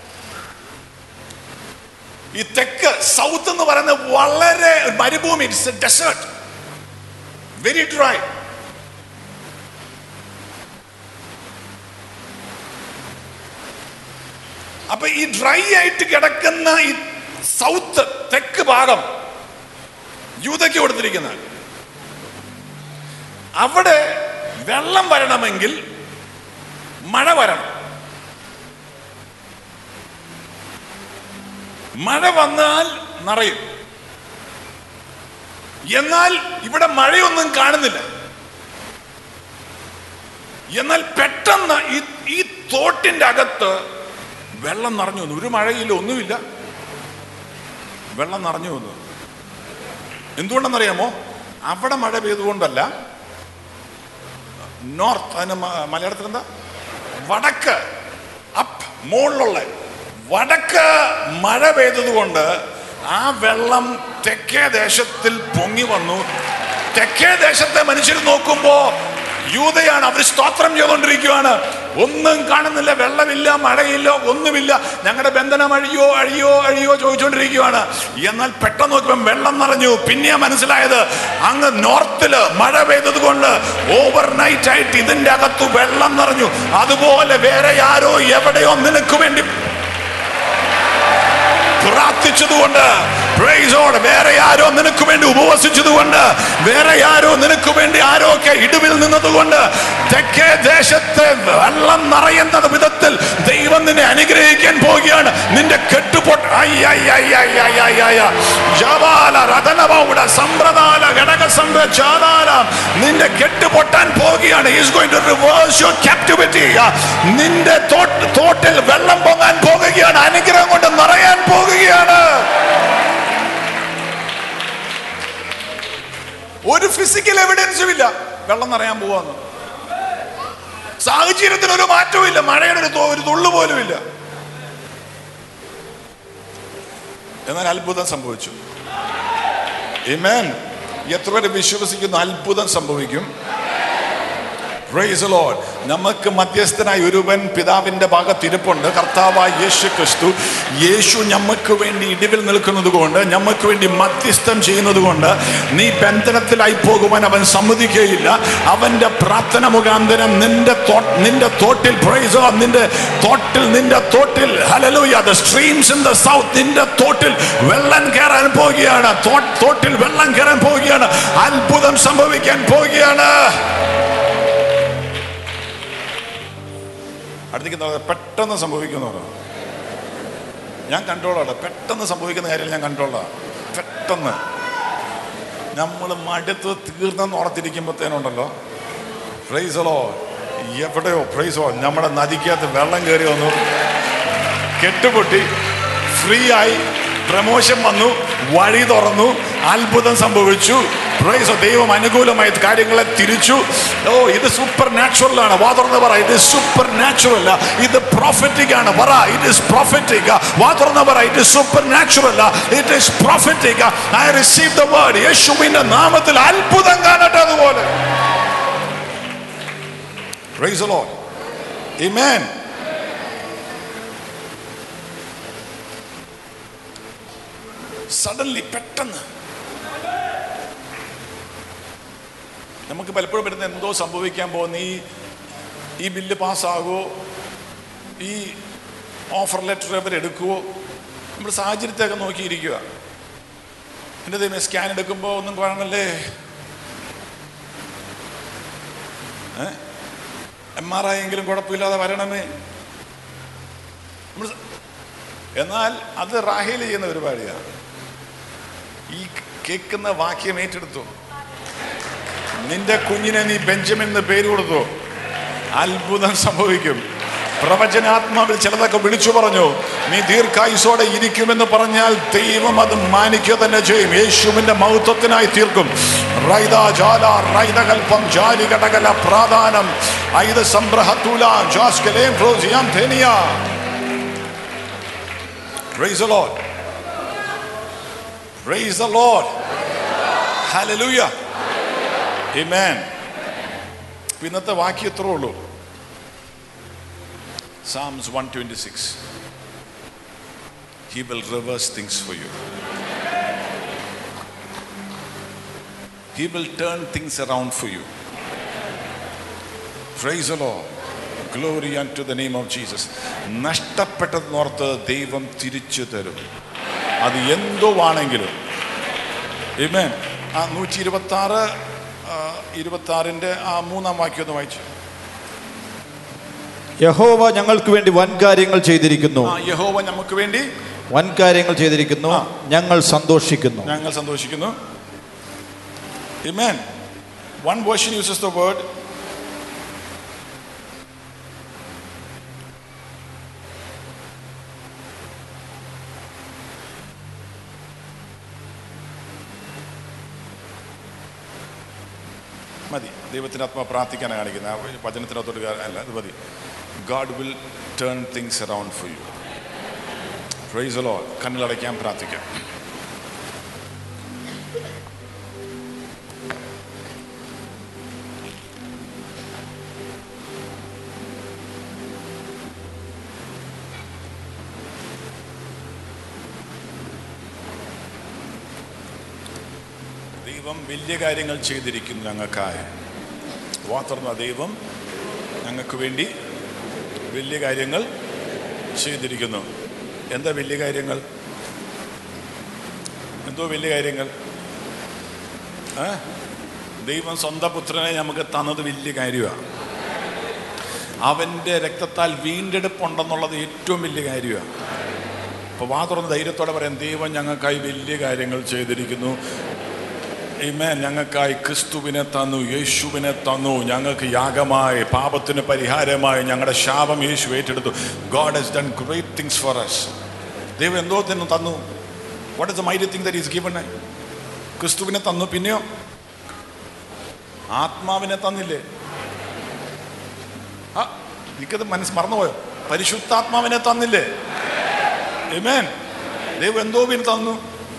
ഈ തെക്ക് സൗത്ത് എന്ന് പറയുന്നത് വളരെ മരുഭൂമി, it's a desert, very dry. അപ്പൊ ഈ ഡ്രൈ ആയിട്ട് കിടക്കുന്ന ഈ സൗത്ത് തെക്ക് ഭാഗം യൂദയ്ക്ക് കൊടുത്തിരിക്കുന്ന, അവിടെ വെള്ളം വരണമെങ്കിൽ മഴ വരണം. മഴ വന്നാൽ നിറയും. എന്നാൽ ഇവിടെ മഴയൊന്നും കാണുന്നില്ല. എന്നാൽ പെട്ടെന്ന് ഈ തോട്ടിന്റെ അകത്ത് വെള്ളം നിറഞ്ഞു വന്നു. ഒരു മഴയില്ല, ഒന്നുമില്ല, വെള്ളം നിറഞ്ഞു വന്നു. എന്തുകൊണ്ടെന്നറിയാമോ? അവിടെ മഴ പെയ്തുകൊണ്ടല്ല, നോർത്ത്, അതിന് മലയാളത്തിൽ എന്താ, വടക്ക്, അപ്പ്, മുകളിലുള്ള വടക്ക് മഴ പെയ്തതുകൊണ്ട് ആ വെള്ളം തെക്കേ ദേശത്തിൽ പൊങ്ങി വന്നു. തെക്കേ ദേശത്തെ മനുഷ്യർ നോക്കുമ്പോ യൂദയാണ്, അവർ സ്തോത്രം ചെയ്തുകൊണ്ടിരിക്കുകയാണ്. ഒന്നും കാണുന്നില്ല, വെള്ളമില്ല, മഴയില്ല, ഒന്നുമില്ല. ഞങ്ങളുടെ ബന്ധനം അഴിയോ അഴിയോ അഴിയോ ചോദിച്ചുകൊണ്ടിരിക്കുകയാണ്. എന്നാൽ പെട്ടെന്ന് നോക്കുമ്പോൾ വെള്ളം നിറഞ്ഞു. പിന്നെ മനസ്സിലായത് അങ്ങ് നോർത്തില് മഴ പെയ്തത് കൊണ്ട് ഓവർനൈറ്റ് ആയിട്ട് ഇതിന്റെ അകത്ത് വെള്ളം നിറഞ്ഞു. അതുപോലെ വേറെ ആരോ എവിടെയോ നിനക്ക് വേണ്ടി പ്രാർത്ഥിച്ചതുകൊണ്ട്, വേറെ ആരോ നിനക്ക് വേണ്ടി ഉപവസിച്ചതുകൊണ്ട്, വേറെ ആരോ നിനക്ക് വേണ്ടി ആരോ ഇടിവിൽ നിന്നതുകൊണ്ട് തെക്കേ ദേശത്തെ വെള്ളം നിറയുന്ന വിധത്തിൽ ദൈവം നിന്നെ അനുഗ്രഹിക്കാൻ പോവുകയാണ്. നിന്റെ കെട്ടുപൊട്ട നിന്റെ കെട്ടുപൊട്ടാൻ പോവുകയാണ്. നിന്റെ തോട്ടിൽ വെള്ളം പൊങ്ങാൻ പോകുകയാണ്. അനുഗ്രഹം കൊണ്ട് നിറയാൻ പോകുകയാണ്. ഒരു ഫിസിക്കൽ എവിഡൻസും ഇല്ല വെള്ളം നിറയാൻ പോവാന്ന്. സാഹചര്യത്തിന് ഒരു മാറ്റവും ഇല്ല. മഴയുടെ ഒരു തുള്ളു പോലും ഇല്ല. എന്നാൽ അത്ഭുതം സംഭവിച്ചു. ആമേൻ. എത്ര പേര് വിശ്വസിക്കുന്നു അത്ഭുതം സംഭവിക്കും? Praise the Lord. നമുക്ക് മധ്യസ്ഥനായി ഒരുവൻ പിതാവിന്റെ ഭാഗത്തിരിപ്പുണ്ട്, കർത്താവായ യേശു ക്രിസ്തു. യേശു നമുക്ക് വേണ്ടി ഇടിവിൽ നിൽക്കുന്നത് കൊണ്ട്, നമുക്ക് വേണ്ടി മധ്യസ്ഥം ചെയ്യുന്നത് കൊണ്ട് നീ ബന്ധനത്തിലായി പോകുവാൻ അവൻ സമ്മതിക്കുകയില്ല. അവന്റെ പ്രാർത്ഥന മുഖാന്തരം നിന്റെ തോട്ടിൽ, praise God, നിന്റെ തോട്ടിൽ hallelujah, the streams in the south, നിന്റെ തോട്ടിൽ വെള്ളം കയറാൻ പോവുകയാണ്. തോട്ടിൽ വെള്ളം കയറാൻ പോവുകയാണ്. അത്ഭുതം സംഭവിക്കാൻ പോവുകയാണ്. അടുത്തേക്ക് പെട്ടെന്ന് സംഭവിക്കുന്നു. ഞാൻ കൺട്രോളാണ്. പെട്ടെന്ന് സംഭവിക്കുന്ന കാര്യം ഞാൻ കൺട്രോളാണ്. പെട്ടെന്ന് നമ്മൾ മടുത്ത് തീർന്നെന്ന് ഓർത്തിരിക്കുമ്പോഴത്തേനുണ്ടല്ലോ, പ്രൈസ് ദി ലോർഡ്, എവിടെയോ പ്രൈസ് ദി ലോർഡ് നമ്മുടെ നദിക്കകത്ത് വെള്ളം കയറി വന്നു, കെട്ടുപൊട്ടി, ഫ്രീ ആയി, പ്രമോഷൻ വന്നു, വഴി തുറന്നു, അത്ഭുതം സംഭവിച്ചു. പ്രൈസ് ദൈവം അനുകൂലമായ കാര്യങ്ങളെ തിരിച്ചു. ഓ, ഇത് സൂപ്പർ നാച്ചുറൽ ആണ്. വാ തുറന്ന് പറ, ഇത് സൂപ്പർ നാച്ചുറൽ, ഇത് പ്രൊഫറ്റിക് ആണ്. പറ, ഇറ്റ് ഈസ് പ്രൊഫറ്റിക്. വാ തുറന്ന് പറ, it is supernatural, it is prophetic. I receive the word. യേശുവിന്റെ നാമത്തിൽ അത്ഭുതം കാണട്ടെ അതുപോലെ. Praise the Lord. Amen. Suddenly, പെട്ടെന്ന് നമുക്ക് പലപ്പോഴും വരുന്ന എന്തോ സംഭവിക്കാൻ പോകുന്ന ഈ ബില്ല് പാസ്സാകുമോ, ഈ ഓഫർ ലെറ്റർ അവരെടുക്കുമോ, നമ്മൾ സാഹചര്യത്തെയൊക്കെ നോക്കിയിരിക്കുക. എൻ്റെ ദൈവമേ, സ്കാൻ എടുക്കുമ്പോൾ ഒന്നും കാണണല്ലേ, MRI എങ്കിലും കുഴപ്പമില്ലാതെ വരണമേ. എന്നാൽ അത് റാഹേൽ ചെയ്യുന്ന പരിപാടിയാണ്. ഈ കേൾക്കുന്ന വാക്യം ഏറ്റെടുത്തു. നിന്റെ കുഞ്ഞിനെ നീ ബെഞ്ചമിൻ എന്ന് പേര് കൊടുത്തു, അത്ഭുതം സംഭവിക്കും. പ്രവചനാത്മാവിൽ ചിലതൊക്കെ വിളിച്ചു പറഞ്ഞു. നീ ദീർഘായുസോടെ ഇരിക്കുമെന്ന് പറഞ്ഞാൽ ദൈവം അത് മാനിക്കുക തന്നെ ചെയ്യും. യേശുവിന്റെ മഹത്വത്തിനായി തീർക്കും. റൈതകൽപ്പം ജാലികടകല പ്രാധാനം ഐദ സംബ്രഹത്തുല ജാസ്കലേം ഫ്രോസിയാം ധേനിയ. Praise the Lord. Praise the Lord. Hallelujah. Amen. ഇന്നത്തെ വാക്യം എത്രേ ഉള്ളൂ? Psalms 126. He will reverse things for you. He will turn things around for you. Praise the Lord. Glory unto the name of Jesus. നഷ്ടപ്പെട്ടതെന്നോർത്ത് ദൈവം തിരിച്ചു തരും. അത് എന്തോ ആണെങ്കിലും. ആമേൻ. ആ 126 ആ 3-ാം വാക്യം ഒന്ന് വായിച്ചു. യഹോവ ഞങ്ങൾക്ക് വേണ്ടി വൻ കാര്യങ്ങൾ ചെയ്തിരിക്കുന്നു. യഹോവ നമുക്ക് വേണ്ടി വൻ കാര്യങ്ങൾ ചെയ്തിരിക്കുന്നു, ഞങ്ങൾ സന്തോഷിക്കുന്നു. ഞങ്ങൾ സന്തോഷിക്കുന്നു. ആമേൻ. One version uses the word മതി. ദൈവത്തിൻ്റെ ആത്മാ പ്രാർത്ഥിക്കാനാണ് കാണിക്കുന്നത്. ആ വചനത്തിനകത്തോട്ട് അല്ല, അത് മതി. God will turn things around for you. Praise the Lord. കണ്ണിലടയ്ക്കാൻ പ്രാർത്ഥിക്കാം. ദൈവം വലിയ കാര്യങ്ങൾ ചെയ്തിരിക്കുന്നു ഞങ്ങൾക്കായി. വാർത്തർന്ന ദൈവം ഞങ്ങൾക്ക് വേണ്ടി വലിയ കാര്യങ്ങൾ ചെയ്തിരിക്കുന്നു. എന്താ വലിയ കാര്യങ്ങൾ? എന്തോ വലിയ കാര്യങ്ങൾ? ദൈവം സ്വന്തം പുത്രനെ നമുക്ക് തന്നത് വലിയ കാര്യമാണ്. അവൻ്റെ രക്തത്താൽ വീണ്ടെടുപ്പുണ്ടെന്നുള്ളത് ഏറ്റവും വലിയ കാര്യമാണ്. അപ്പോൾ വാ തുറന്ന് ധൈര്യത്തോടെ പറയാം, ദൈവം ഞങ്ങൾക്കായി വലിയ കാര്യങ്ങൾ ചെയ്തിരിക്കുന്നു. ആമേൻ. ഞങ്ങൾക്കായി ക്രിസ്തുവിനെ തന്നു, യേശുവിനെ തന്നു. ഞങ്ങൾക്ക് യാഗമായി, പാപത്തിന് പരിഹാരമായി ഞങ്ങളുടെ ശാപം യേശു ഏറ്റെടുത്തു. God has done great things for us. ദൈവം എന്തോ തന്നു. What is the mighty thing that he has given? ക്രിസ്തുവിനെ തന്നു. പിന്നെയോ ആത്മാവിനെ തന്നില്ലേ? എനിക്കത് മറന്നുപോയോ? പരിശുദ്ധാത്മാവിനെ തന്നില്ലേ? ആമേൻ. ദൈവം എന്തോ പിന്നെ തന്നു.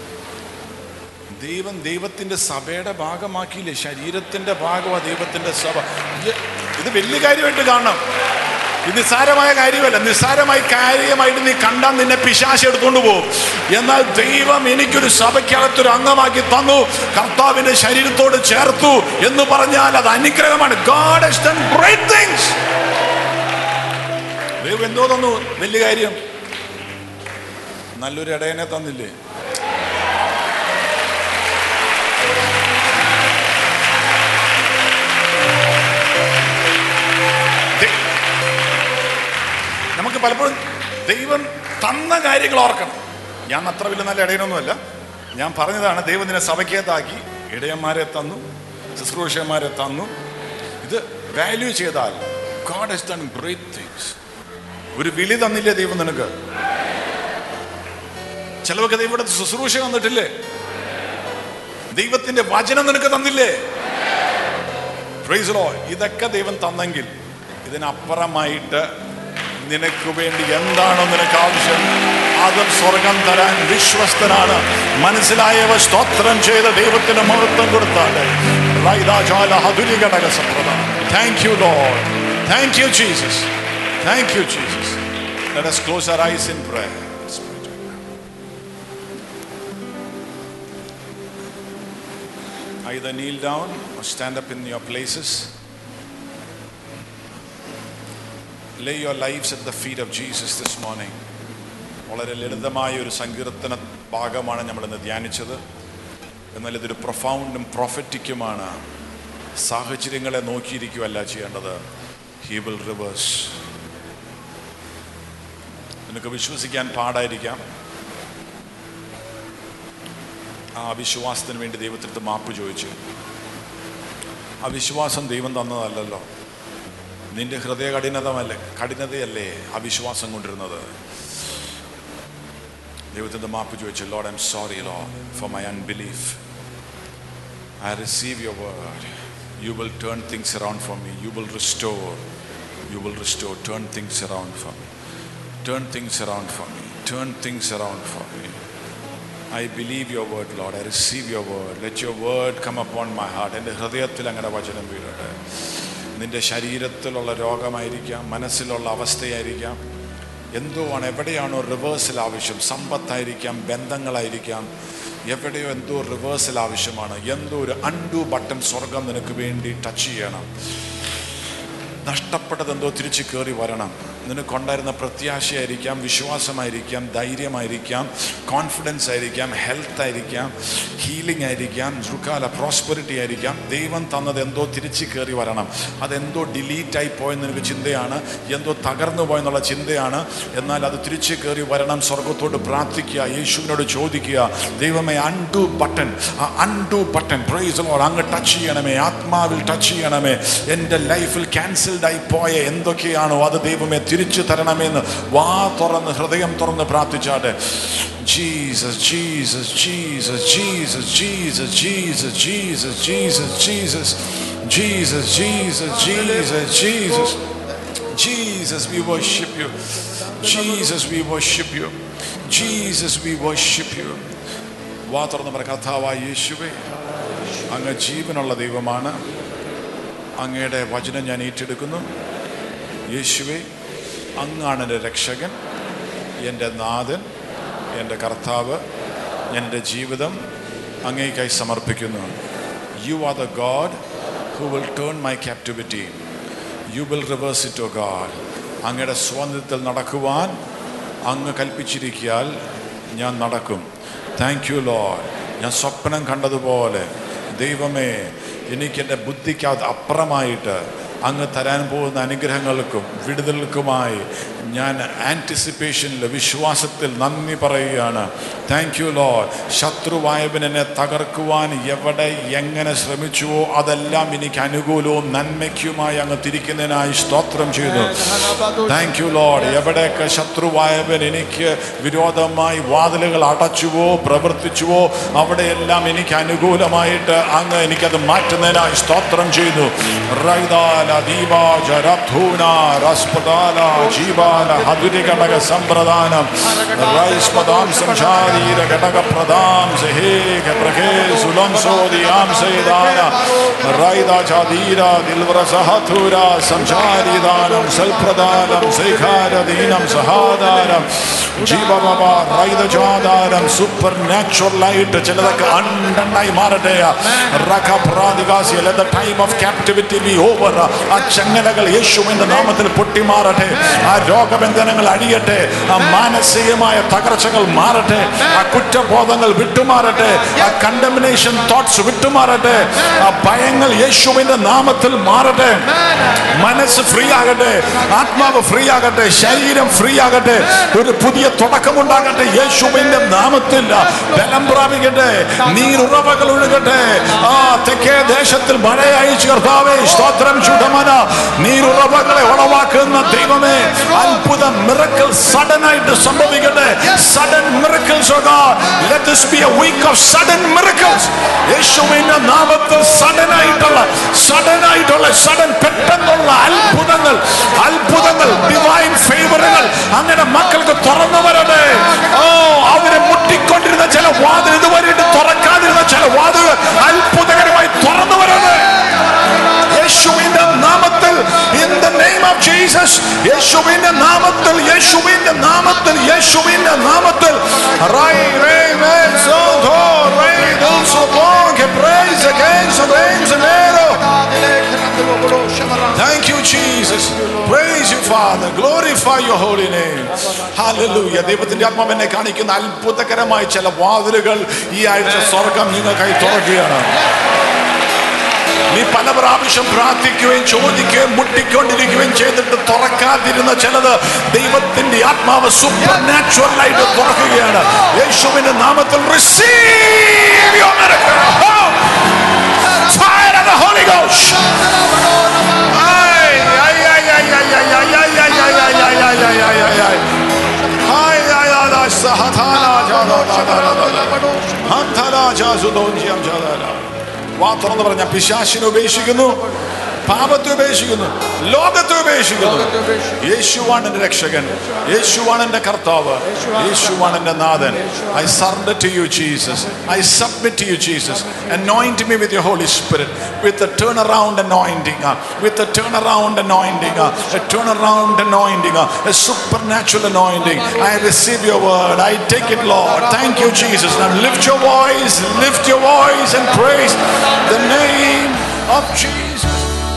ദൈവത്തിൻ്റെ സഭയുടെ ഭാഗമാക്കിയില്ലേ? ശരീരത്തിൻ്റെ ഭാഗമാണ് ദൈവത്തിൻ്റെ സഭ. ഇത് വലിയ കാര്യമായിട്ട് കാണണം. ഇത് നിസ്സാരമായ കാര്യമല്ല. നിസ്സാരമായ കാര്യമായിട്ട് നീ കണ്ടാൽ നിന്നെ പിശാച് എടുത്തുകൊണ്ട് പോകും. എന്നാൽ ദൈവം എനിക്കൊരു സഭയ്ക്കകത്തൊരു അംഗമാക്കി തന്നു, കർത്താവിന്റെ ശരീരത്തോട് ചേർത്തു എന്ന് പറഞ്ഞാൽ അത് അനുഗ്രഹമാണ്. God has done great things. ദൈവം എന്തോ തന്നു? വലിയ കാര്യം. നല്ലൊരു ഇടയനെ തന്നില്ലേ? നമുക്ക് പലപ്പോഴും ദൈവം തന്ന കാര്യങ്ങൾ ഓർക്കണം. ഞാൻ അത്ര വലിയ നല്ല ഇടയനൊന്നുമല്ല. ഞാൻ പറഞ്ഞതാണ്, ദൈവം നിന്നെ സഭയ്ക്കകത്താക്കി ഇടയന്മാരെ തന്നു, ശുശ്രൂഷന്മാരെ തന്നു. ഇത് വാല്യൂ ചെയ്താൽ God has done great things. ഒരു വിളി തന്നില്ലേ ദൈവം നിനക്ക്? ചിലവൊക്കെ ദൈവം ശുശ്രൂഷ തന്നിട്ടില്ലേ? ദൈവത്തിന്റെ വചനം നിനക്ക് തന്നില്ലേ? Praise the Lord. ഇതൊക്കെ ദൈവം തന്നെങ്കിൽ ഇതിനപ്പുറമായിട്ട് നിനക്ക് വേണ്ടി എന്താണോ നിനക്ക് ആവശ്യം അതും സ്വർഗം തരാൻ വിശ്വസ്തനാണ്. മനസ്സിലായവ സ്തോത്രം ചെയ്ത ദൈവത്തിന് മഹത്വം കൊടുത്താല്. Thank you, Lord. Thank you, Jesus. Thank you, Jesus. Let us close our eyes in prayer. Either kneel down or stand up in your places. Lay your lives at the feet of Jesus this morning. വളരെ ലളിതമായ ഒരു സങ്കീർത്തന ഭാഗമാണ് നമ്മൾ ഇന്ന് ധ്യാനിച്ചത്. എന്നാൽ ഇതൊരു പ്രൊഫൗണ്ടും പ്രൊഫറ്റിക്കുമാണ്. സാഹചര്യങ്ങളെ നോക്കിയിരിക്കുകയല്ല ചെയ്യേണ്ടത്. He will reverse. നിനക്ക് വിശ്വസിക്കാൻ പാടായിരിക്കാം. ആ വിശ്വാസത്തിന് വേണ്ടി ദൈവത്തിനടുത്ത് മാപ്പ് ചോദിച്ചു. ആ വിശ്വാസം ദൈവം തന്നതല്ലല്ലോ, നിന്റെ ഹൃദയ കഠിനതയല്ലേ ആ വിശ്വാസം കൊണ്ടിരുന്നത്. ദൈവത്തിൻ്റെ മാപ്പ് ചോദിച്ചു. Lord, I'm sorry, Lord, for my unbelief. I receive your word. You will turn things around for me. You will restore. You will restore. Turn things around for me. Turn things around for me. Turn things around for me. I believe your word, Lord. I receive your word. Let your word come upon my heart. എൻ്റെ ഹൃദയത്തിൽ അങ്ങനെ വചനം വീഴട്ടെ. നിന്റെ ശരീരത്തിലുള്ള രോഗമായിരിക്കാം, മനസ്സിലുള്ള അവസ്ഥയായിരിക്കാം, എന്തോ ആണ്, എവിടെയാണോ റിവേഴ്സൽ ആവശ്യം, സമ്പത്തായിരിക്കാം, ബന്ധങ്ങളായിരിക്കാം, എവിടെയോ എന്തോ റിവേഴ്സൽ ആവശ്യമാണ്. എന്തോ ഒരു അൺഡു ബട്ടൺ സ്വർഗം നിനക്ക് വേണ്ടി ടച്ച് ചെയ്യണം. നഷ്ടപ്പെട്ടതെന്തോ തിരിച്ച് കയറി വരണം. നിനക്കുണ്ടായിരുന്ന പ്രത്യാശയായിരിക്കാം, വിശ്വാസമായിരിക്കാം, ധൈര്യമായിരിക്കാം, കോൺഫിഡൻസ് ആയിരിക്കാം, ഹെൽത്ത് ആയിരിക്കാം, ഹീലിംഗ് ആയിരിക്കാം, പ്രോസ്പെറിറ്റി ആയിരിക്കാം. ദൈവം തന്നത് എന്തോ തിരിച്ച് കയറി വരണം. അതെന്തോ ഡിലീറ്റായി പോയെന്ന് നിനക്ക് ചിന്തയാണ്, എന്തോ തകർന്നു പോയെന്നുള്ള ചിന്തയാണ്. എന്നാൽ അത് തിരിച്ച് കയറി വരണം. സ്വർഗത്തോട് പ്രാർത്ഥിക്കുക, യേശുവിനോട് ചോദിക്കുക, ദൈവമേ അൺഡു ബട്ടൺ, ആ undo button praise the Lord അങ്ങ് ടച്ച് ചെയ്യണമേ, ആത്മാവിൽ ടച്ച് ചെയ്യണമേ. എൻ്റെ ലൈഫിൽ ക്യാൻസൽഡായി പോയ എന്തൊക്കെയാണോ അത് ദൈവമേ തിരിച്ചു തരണമെന്ന് വാ തുറന്ന് ഹൃദയം തുറന്ന് പ്രാർത്ഥിച്ചാട്ടെ. Jesus, Jesus, Jesus, Jesus, Jesus, Jesus, Jesus, Jesus, Jesus, Jesus, Jesus, Jesus, Jesus, Jesus, we worship you. Jesus, we worship you. Jesus, we worship you. വാ തുറന്ന് പറ, കർത്താവായ യേശുവേ, അങ്ങ് ജീവനുള്ള ദൈവമാണ്. അങ്ങയുടെ വചനം ഞാൻ ഏറ്റെടുക്കുന്നു. യേശുവേ, അങ്ങാണ് എൻ്റെ രക്ഷകൻ, എൻ്റെ നാഥൻ, എൻ്റെ കർത്താവ്. എൻ്റെ ജീവിതം അങ്ങേയ്ക്കായി സമർപ്പിക്കുന്നു. You are the God who will turn my captivity. You will reverse it, O God. അങ്ങയുടെ സ്വാതന്ത്ര്യത്തിൽ നടക്കുവാൻ അങ്ങ് കൽപ്പിച്ചിരിക്കാൽ ഞാൻ നടക്കും. Thank you Lord. ഞാൻ സ്വപ്നം കണ്ടതുപോലെ ദൈവമേ, എനിക്കെൻ്റെ ബുദ്ധിക്ക് അപ്പുറമായിട്ട് അങ്ങ് തരാൻ പോകുന്ന അനുഗ്രഹങ്ങൾക്കും വിടുതലുക്കുമായി ഞാൻ ആൻറ്റിസിപ്പേഷനിൽ, വിശ്വാസത്തിൽ നന്ദി പറയുകയാണ്. Thank you Lord. ശത്രുവായവൻ എന്നെ തകർക്കുവാൻ എവിടെ എങ്ങനെ ശ്രമിച്ചുവോ അതെല്ലാം എനിക്ക് അനുകൂലവും നന്മയ്ക്കുമായി അങ്ങ് തിരിക്കുന്നതിനായി സ്തോത്രം ചെയ്തു. Thank you Lord. എവിടെയൊക്കെ ശത്രുവായവൻ എനിക്ക് വിരോധമായി വാതിലുകൾ അടച്ചുവോ പ്രവർത്തിച്ചുവോ അവിടെയെല്ലാം എനിക്ക് അനുകൂലമായിട്ട് അങ്ങ് എനിക്കത് മാറ്റുന്നതിനായി സ്തോത്രം ചെയ്തു. ഹതുരിഘടക സമ്പ്രദാനം റൈസ്പദാം സംശാരീര ഘടക പ്രദാം സഹേഖ പ്രഖേ സുലം സോദിയാം സൈദാന റൈദാചാദീര ദിൽവരസഹതുര സംശാരീദാനം സൽപ്രദാനം സൈഖാരദീനം സഹാദാനം ജീവബബ റൈദജാദാനം. സൂപ്പർ നാച്ചുറലായിട്ട് ചിലതൊക്കെ അണ്ടണ്ടായി മാറട്ടെ. റഖപ്രാദികാസി let the time of captivity be over. ആ ചങ്ങലകൾ യേശുവിന്റെ നാമത്തിൽ പൊട്ടിമാറട്ടെ. ആ രോഗബന്ധനങ്ങൾ അഴിയട്ടെ. ആ മാനസികമായ തകർച്ചകൾ മാറട്ടെ. ആ കുറ്റബോധങ്ങൾ വിട്ടുമാറട്ടെ. ആ കണ്ടമിനേഷൻ തോട്ട്സ് വിട്ടുമാറട്ടെ. ആ ഭയങ്ങൾ യേശുവിന്റെ നാമത്തിൽ മാറട്ടെ. മനസ്സ് ഫ്രീ ആകട്ടെ. ആത്മാവ് ഫ്രീ ആകട്ടെ. ശരീരം ഫ്രീ ആകട്ടെ. ഒരു പുതിയ തുടക്കമുണ്ടാകട്ടെ. യേശുവിന്റെ നാമത്തിൽ ബലം പ്രാപിക്കട്ടെ. നീരുറവകൾ ഒഴുകട്ടെ. ആ തെക്കേ ദേശത്തിൽ മഴ അയച്ചു കർത്താവേ, സ്തോത്രം. ചുടമന നീരുറവകളെ ഉളവാക്കുന്ന ദൈവമേ, അത്ഭുതം, മിറക്കിൾ സഡൻ ആയിട്ട് സംഭവിക്കട്ടെ. Sudden miracles O God, let this be a week of sudden miracles. യേശുവിന്റെ നാമത്തിൽ സഡൻ ആയിട്ടുള്ള സഡൻ പെട്ടെന്നുള്ള അത്ഭുതങ്ങൾ, ഡിവൈൻ ഫേവറുകൾ അങ്ങനെ മക്കൾക്ക് തുറന്നു വരട്ടെ. ഓ, അവരെ മുട്ടിക്കൊണ്ടിരുന്ന ചില വാതിൽ, ഇതുവരെ തുറക്കാതിരുന്ന ചില വാതിലുകൾ അത്ഭുതകരമായി തുറന്നു വരട്ടെ. യേശുവിന്റെ നാമത്തിൽ, in the name of Jesus, യേശുവിന്റെ നാമത്തിൽ, യേശുവിന്റെ നാമത്തിൽ, യേശുവിന്റെ നാമത്തിൽ. Thank you, Jesus. Praise you, Father. Glorify your holy name. Hallelujah. ദൈവത്തിന്റെ ആത്മാവ് എന്നെ കാണിക്കുന്ന അത്ഭുതകരമായ ചില വാതിലുകൾ ഈ ആഴ്ച സ്വർഗം നിങ്ങൾക്കായി തുറക്കുകയാണ്. നീ പല പ്രാവശ്യം പ്രാർത്ഥിക്കുകയും ചോദിക്കുകയും മുട്ടിക്കൊണ്ടിരിക്കുകയും ചെയ്തിട്ട് തുറക്കാതിരുന്ന ചിലത് ദൈവത്തിന്റെ ആത്മാവ് സൂപ്പർ നാച്ചുറൽ ആയിട്ട് തുറക്കുകയാണ്. യേശുവിന്റെ നാമത്തിൽ receive your miracle. Fire of the Holy Ghost. വാ തുറന്ന് പറഞ്ഞ പിശാചിനെ ഉപേക്ഷിക്കുന്നു, പാപത്തെ ഉപേക്ഷിക്കുന്നു, ലോകത്തെ ഉപേക്ഷിക്കുന്നു. യേശുവാണ് എന്റെ രക്ഷകൻ, യേശുവാണ് എന്റെ കർത്താവ്, യേശുവാണ് എന്റെ നാഥൻ. I surrender to you, Jesus. I submit to you, Jesus. Anoint me with your Holy Spirit, with the turnaround anointing, with the turnaround anointing, a turnaround anointing, a supernatural anointing. I receive your word. I take it, Lord. Thank you, Jesus. Now lift your voice and praise the name of Jesus.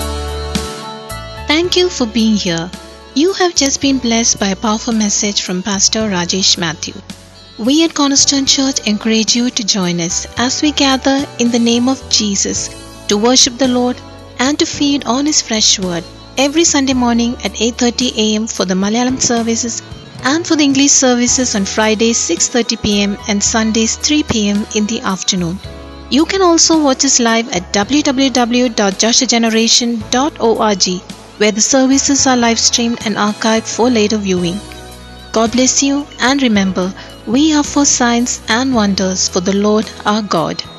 Thank you for being here. You have just been blessed by a powerful message from Pastor Rajesh Matthew. We at Cornerstone Church encourage you to join us as we gather in the name of Jesus to worship the Lord and to feed on His fresh word every Sunday morning at 8:30 a.m. for the Malayalam services and for the English services on Fridays 6:30 p.m. and Sundays 3 p.m. in the afternoon. You can also watch us live at www.joshageneration.org, where the services are live streamed and archived for later viewing. God bless you, and remember, we are for signs and wonders for the Lord our God.